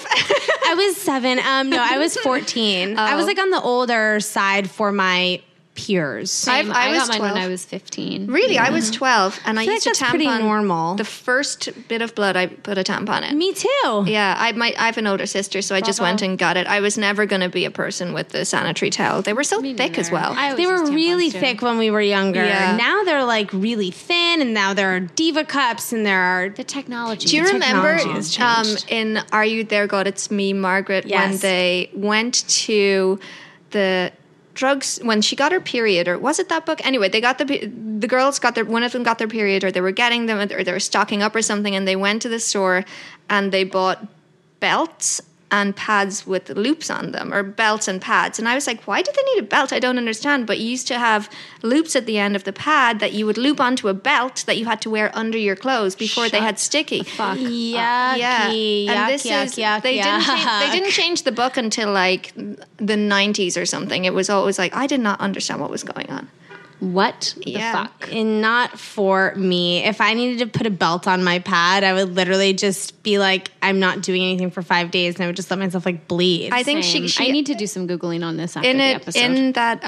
S2: I was 7. No, I was 14. I was like on the older side for my peers.
S5: I
S3: I
S5: was
S3: got mine
S5: 12.
S3: when I was 15.
S5: Really, I was 12, and I
S2: feel
S5: used
S2: like
S5: a
S2: that's pretty
S5: tampon.
S2: normal.
S5: The first bit of blood, I put a tampon in.
S2: Me too.
S5: Yeah, I have an older sister, so I just went and got it. I was never going to be a person with the sanitary towel. They were so thick as well.
S3: I always
S2: They were
S3: used tampons,
S2: really
S3: too.
S2: thick when we were younger.
S5: Yeah.
S2: Now they're like really thin, and now there are Diva cups, and there are.
S3: The technology.
S5: Do you remember
S2: technology has changed.
S5: in Are You There, God? It's Me, Margaret, when
S2: Yes.
S5: they went to the drugs, when she got her period, or was it that book? Anyway, they got the girls got one of them got their period, or they were getting them, or they were stocking up or something, and they went to the store and they bought belts and pads with loops on them, or belts and pads. And I was like, why did they need a belt? I don't understand. But you used to have loops at the end of the pad that you would loop onto a belt that you had to wear under your clothes before they had sticky.
S2: Yucky,
S5: Yeah,
S2: yuck,
S5: and this
S2: yuck,
S5: is
S2: yuck,
S5: they didn't change the book until like the 90s or something. It was always like I did not understand what was going on.
S3: What the
S5: Yeah.
S3: fuck?
S2: And not for me. If I needed to put a belt on my pad, I would literally just be like, I'm not doing anything for 5 days, and I would just let myself like bleed.
S5: I think
S3: Same.
S5: she
S3: I need to do some Googling on this after
S5: in
S3: the
S5: it
S3: episode.
S5: in that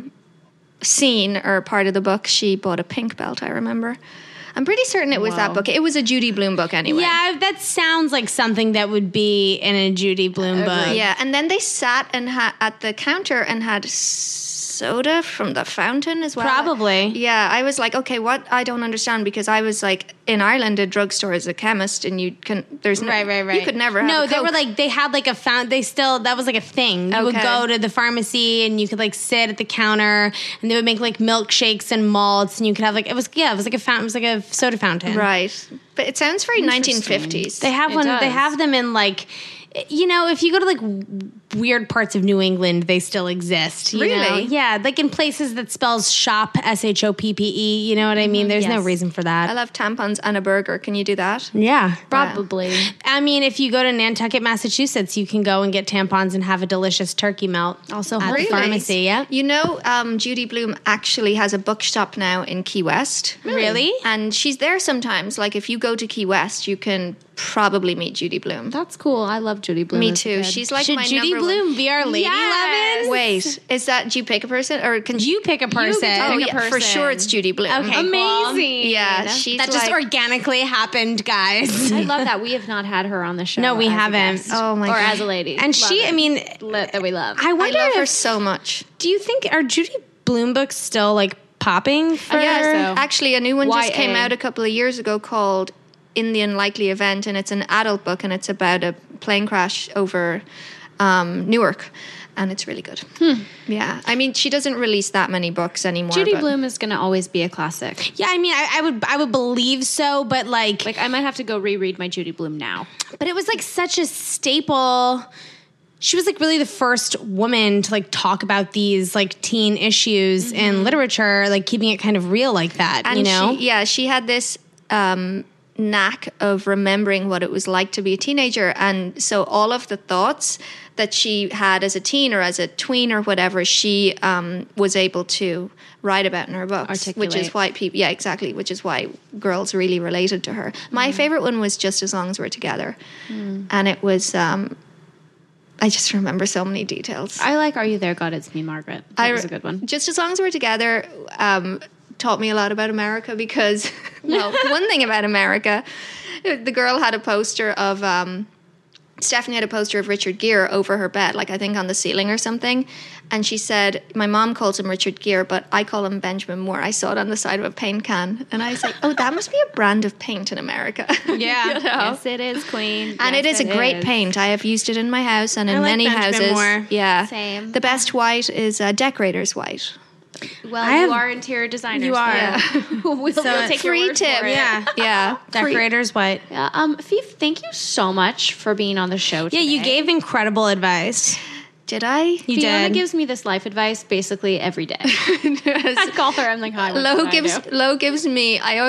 S5: scene or part of the book, she bought a pink belt. I remember. I'm pretty certain it was that book. It was a Judy Blume book anyway.
S2: Yeah, that sounds like something that would be in a Judy Blume book.
S5: Yeah, and then they sat and at the counter and had soda from the fountain as well.
S2: Probably.
S5: Yeah, I was like, okay, what? I don't understand, because I was like, in Ireland, a drugstore is a chemist, and you can. There's no,
S2: Right.
S5: You could never have.
S2: No,
S5: a
S2: they were
S5: Coke.
S2: like they had like a that was like a thing. You would
S5: Okay.
S2: go to the pharmacy and you could like sit at the counter, and they would make like milkshakes and malts, and you could have like it was like a fountain. It was like a soda fountain.
S5: Right, but it sounds very 1950s.
S2: They have
S3: It
S2: one. They
S3: does.
S2: have them in like, you know, if you go to like weird parts of New England, they still exist. You
S5: Really?
S2: know? Yeah, like in places that spells shop SHOPPE. You know what I mean? There's no
S3: Yes.
S2: reason for that.
S5: I love tampons and a burger. Can you do that?
S2: Yeah.
S3: Probably.
S2: I mean, if you go to Nantucket, Massachusetts, you can go and get tampons and have a delicious turkey melt.
S3: Also
S2: at
S3: Whole
S2: the
S3: Foods.
S2: pharmacy. Yeah.
S5: You know, Judy Blume actually has a bookshop now in Key West.
S2: Really?
S5: And she's there sometimes. Like, if you go to Key West, you can probably meet Judy Blume.
S3: That's cool. I love Judy Blume.
S5: Me
S3: as a
S5: too.
S3: kid.
S5: She's like
S2: Should
S5: my
S2: Judy
S5: number
S2: Blume
S5: one.
S2: be our lady
S3: Yes.
S2: lovin'?
S5: Wait, is that? Do you pick a person, or can
S2: You pick a person.
S5: Oh
S3: pick a
S5: yeah, for
S3: person.
S5: sure it's Judy Blume.
S2: Okay.
S3: Amazing.
S5: Yeah, she's
S2: That just
S5: like,
S2: organically happened, guys.
S3: I love that we have not had her on the show.
S2: No, we
S3: as a
S2: haven't.
S3: guest.
S5: Oh my
S3: or
S5: God.
S3: as a lady.
S2: And
S3: Love
S2: she,
S3: it.
S2: I mean,
S3: that we love.
S2: I
S5: I
S2: wonder
S5: love her
S2: if,
S5: so much.
S2: do you think, are Judy Blume books still like popping for
S5: Yeah,
S3: so.
S5: actually, a new one just
S3: YA.
S5: came out a couple of years ago called In the Unlikely Event, and it's an adult book, and it's about a plane crash over Newark, and it's really good. Yeah, I mean, she doesn't release that many books anymore.
S3: Judy
S5: but-
S3: Blume is going to always be a classic.
S2: Yeah, I mean, I would believe so, but like
S3: Like I might have to go reread my Judy Blume now.
S2: but it was like such a staple. She was like really the first woman to like talk about these like teen issues in literature, like keeping it kind of real like that,
S5: And
S2: you know?
S5: she had this knack of remembering what it was like to be a teenager, and so all of the thoughts that she had as a teen or as a tween or whatever, she was able to write about in her books, which is
S3: Articulate.
S5: why people, which is why girls really related to her. My favorite one was Just As Long As We're Together, and it was. I just remember so many details.
S3: I like Are You There, God? It's Me, Margaret. That was a good one.
S5: Just As Long As We're Together taught me a lot about America because, well, one thing about America, the girl had a poster of, Stephanie had a poster of Richard Gere over her bed, like I think on the ceiling or something. And she said, my mom calls him Richard Gere, but I call him Benjamin Moore. I saw it on the side of a paint can. And I was like, oh, that must be a brand of paint in America.
S2: Yeah.
S5: You know?
S3: Yes, it is, Queen.
S5: And it is a great paint. I have used it in my house and in
S2: like
S5: many
S2: Benjamin
S5: houses.
S2: Moore.
S5: Yeah.
S3: Same.
S5: The best white is decorator's white.
S3: Well,
S2: I have-
S3: you are interior designers.
S2: You are.
S3: so we'll take your
S5: Free
S3: word
S5: tip.
S3: for it.
S2: Yeah.
S5: Yeah.
S2: Decorator's white.
S3: Yeah, Fief, thank you so much for being on the show today.
S2: Yeah, you gave incredible advice.
S5: Did I?
S2: You
S3: Fiona
S2: did.
S3: gives me this life advice basically every day. I call her. I'm like, hi. What
S5: Lo
S3: do I do?
S5: gives me. I always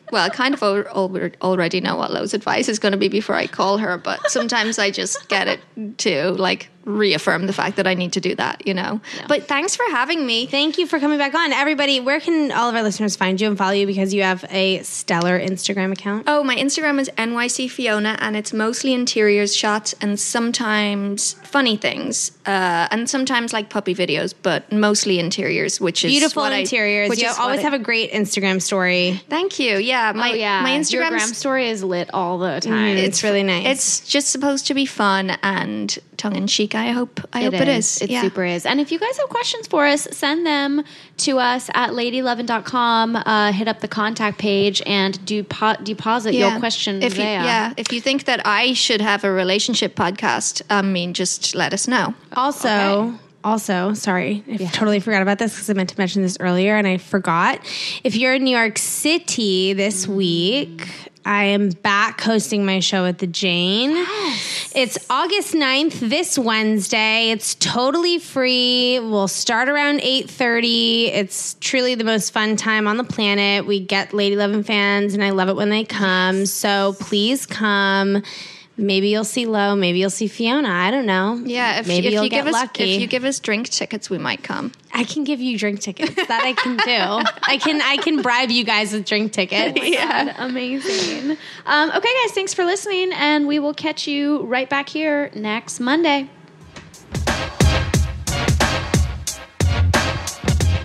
S5: well, I kind of already know what Lo's advice is going to be before I call her, but sometimes I just get it to like reaffirm the fact that I need to do that, you know. Yeah. But thanks for having me.
S2: Thank you for coming back on. Everybody, where can all of our listeners find you and follow you, because you have a stellar Instagram account?
S5: Oh, my Instagram is NYC Fiona, and it's mostly interiors shots and sometimes funny things, and sometimes like puppy videos, but mostly interiors, which is
S2: beautiful interiors. You always have a great Instagram story.
S5: Thank you. Yeah, my Instagram
S3: story is lit all the time.
S2: It's really nice.
S5: It's just supposed to be fun and tongue-in-cheek. I hope it is.
S3: It super is. And if you guys have questions for us, send them to us at ladylovin.com. Hit up the contact page and deposit your questions there.
S5: If you think that I should have a relationship podcast, just let us know.
S2: Also, sorry, I totally forgot about this because I meant to mention this earlier and I forgot. If you're in New York City this week, I am back hosting my show at the Jane. Yes. It's August 9th, this Wednesday. It's totally free. We'll start around 8:30. It's truly the most fun time on the planet. We get Lady Lovin fans, and I love it when they come. So please come. Maybe you'll see Lo. Maybe you'll see Fiona. I don't know.
S5: Yeah, if you give us drink tickets, we might come.
S2: I can give you drink tickets. That I can do. I can bribe you guys with drink tickets.
S3: God, amazing. Okay, guys, thanks for listening, and we will catch you right back here next Monday.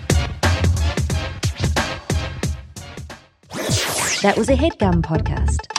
S1: That was a HeadGum podcast.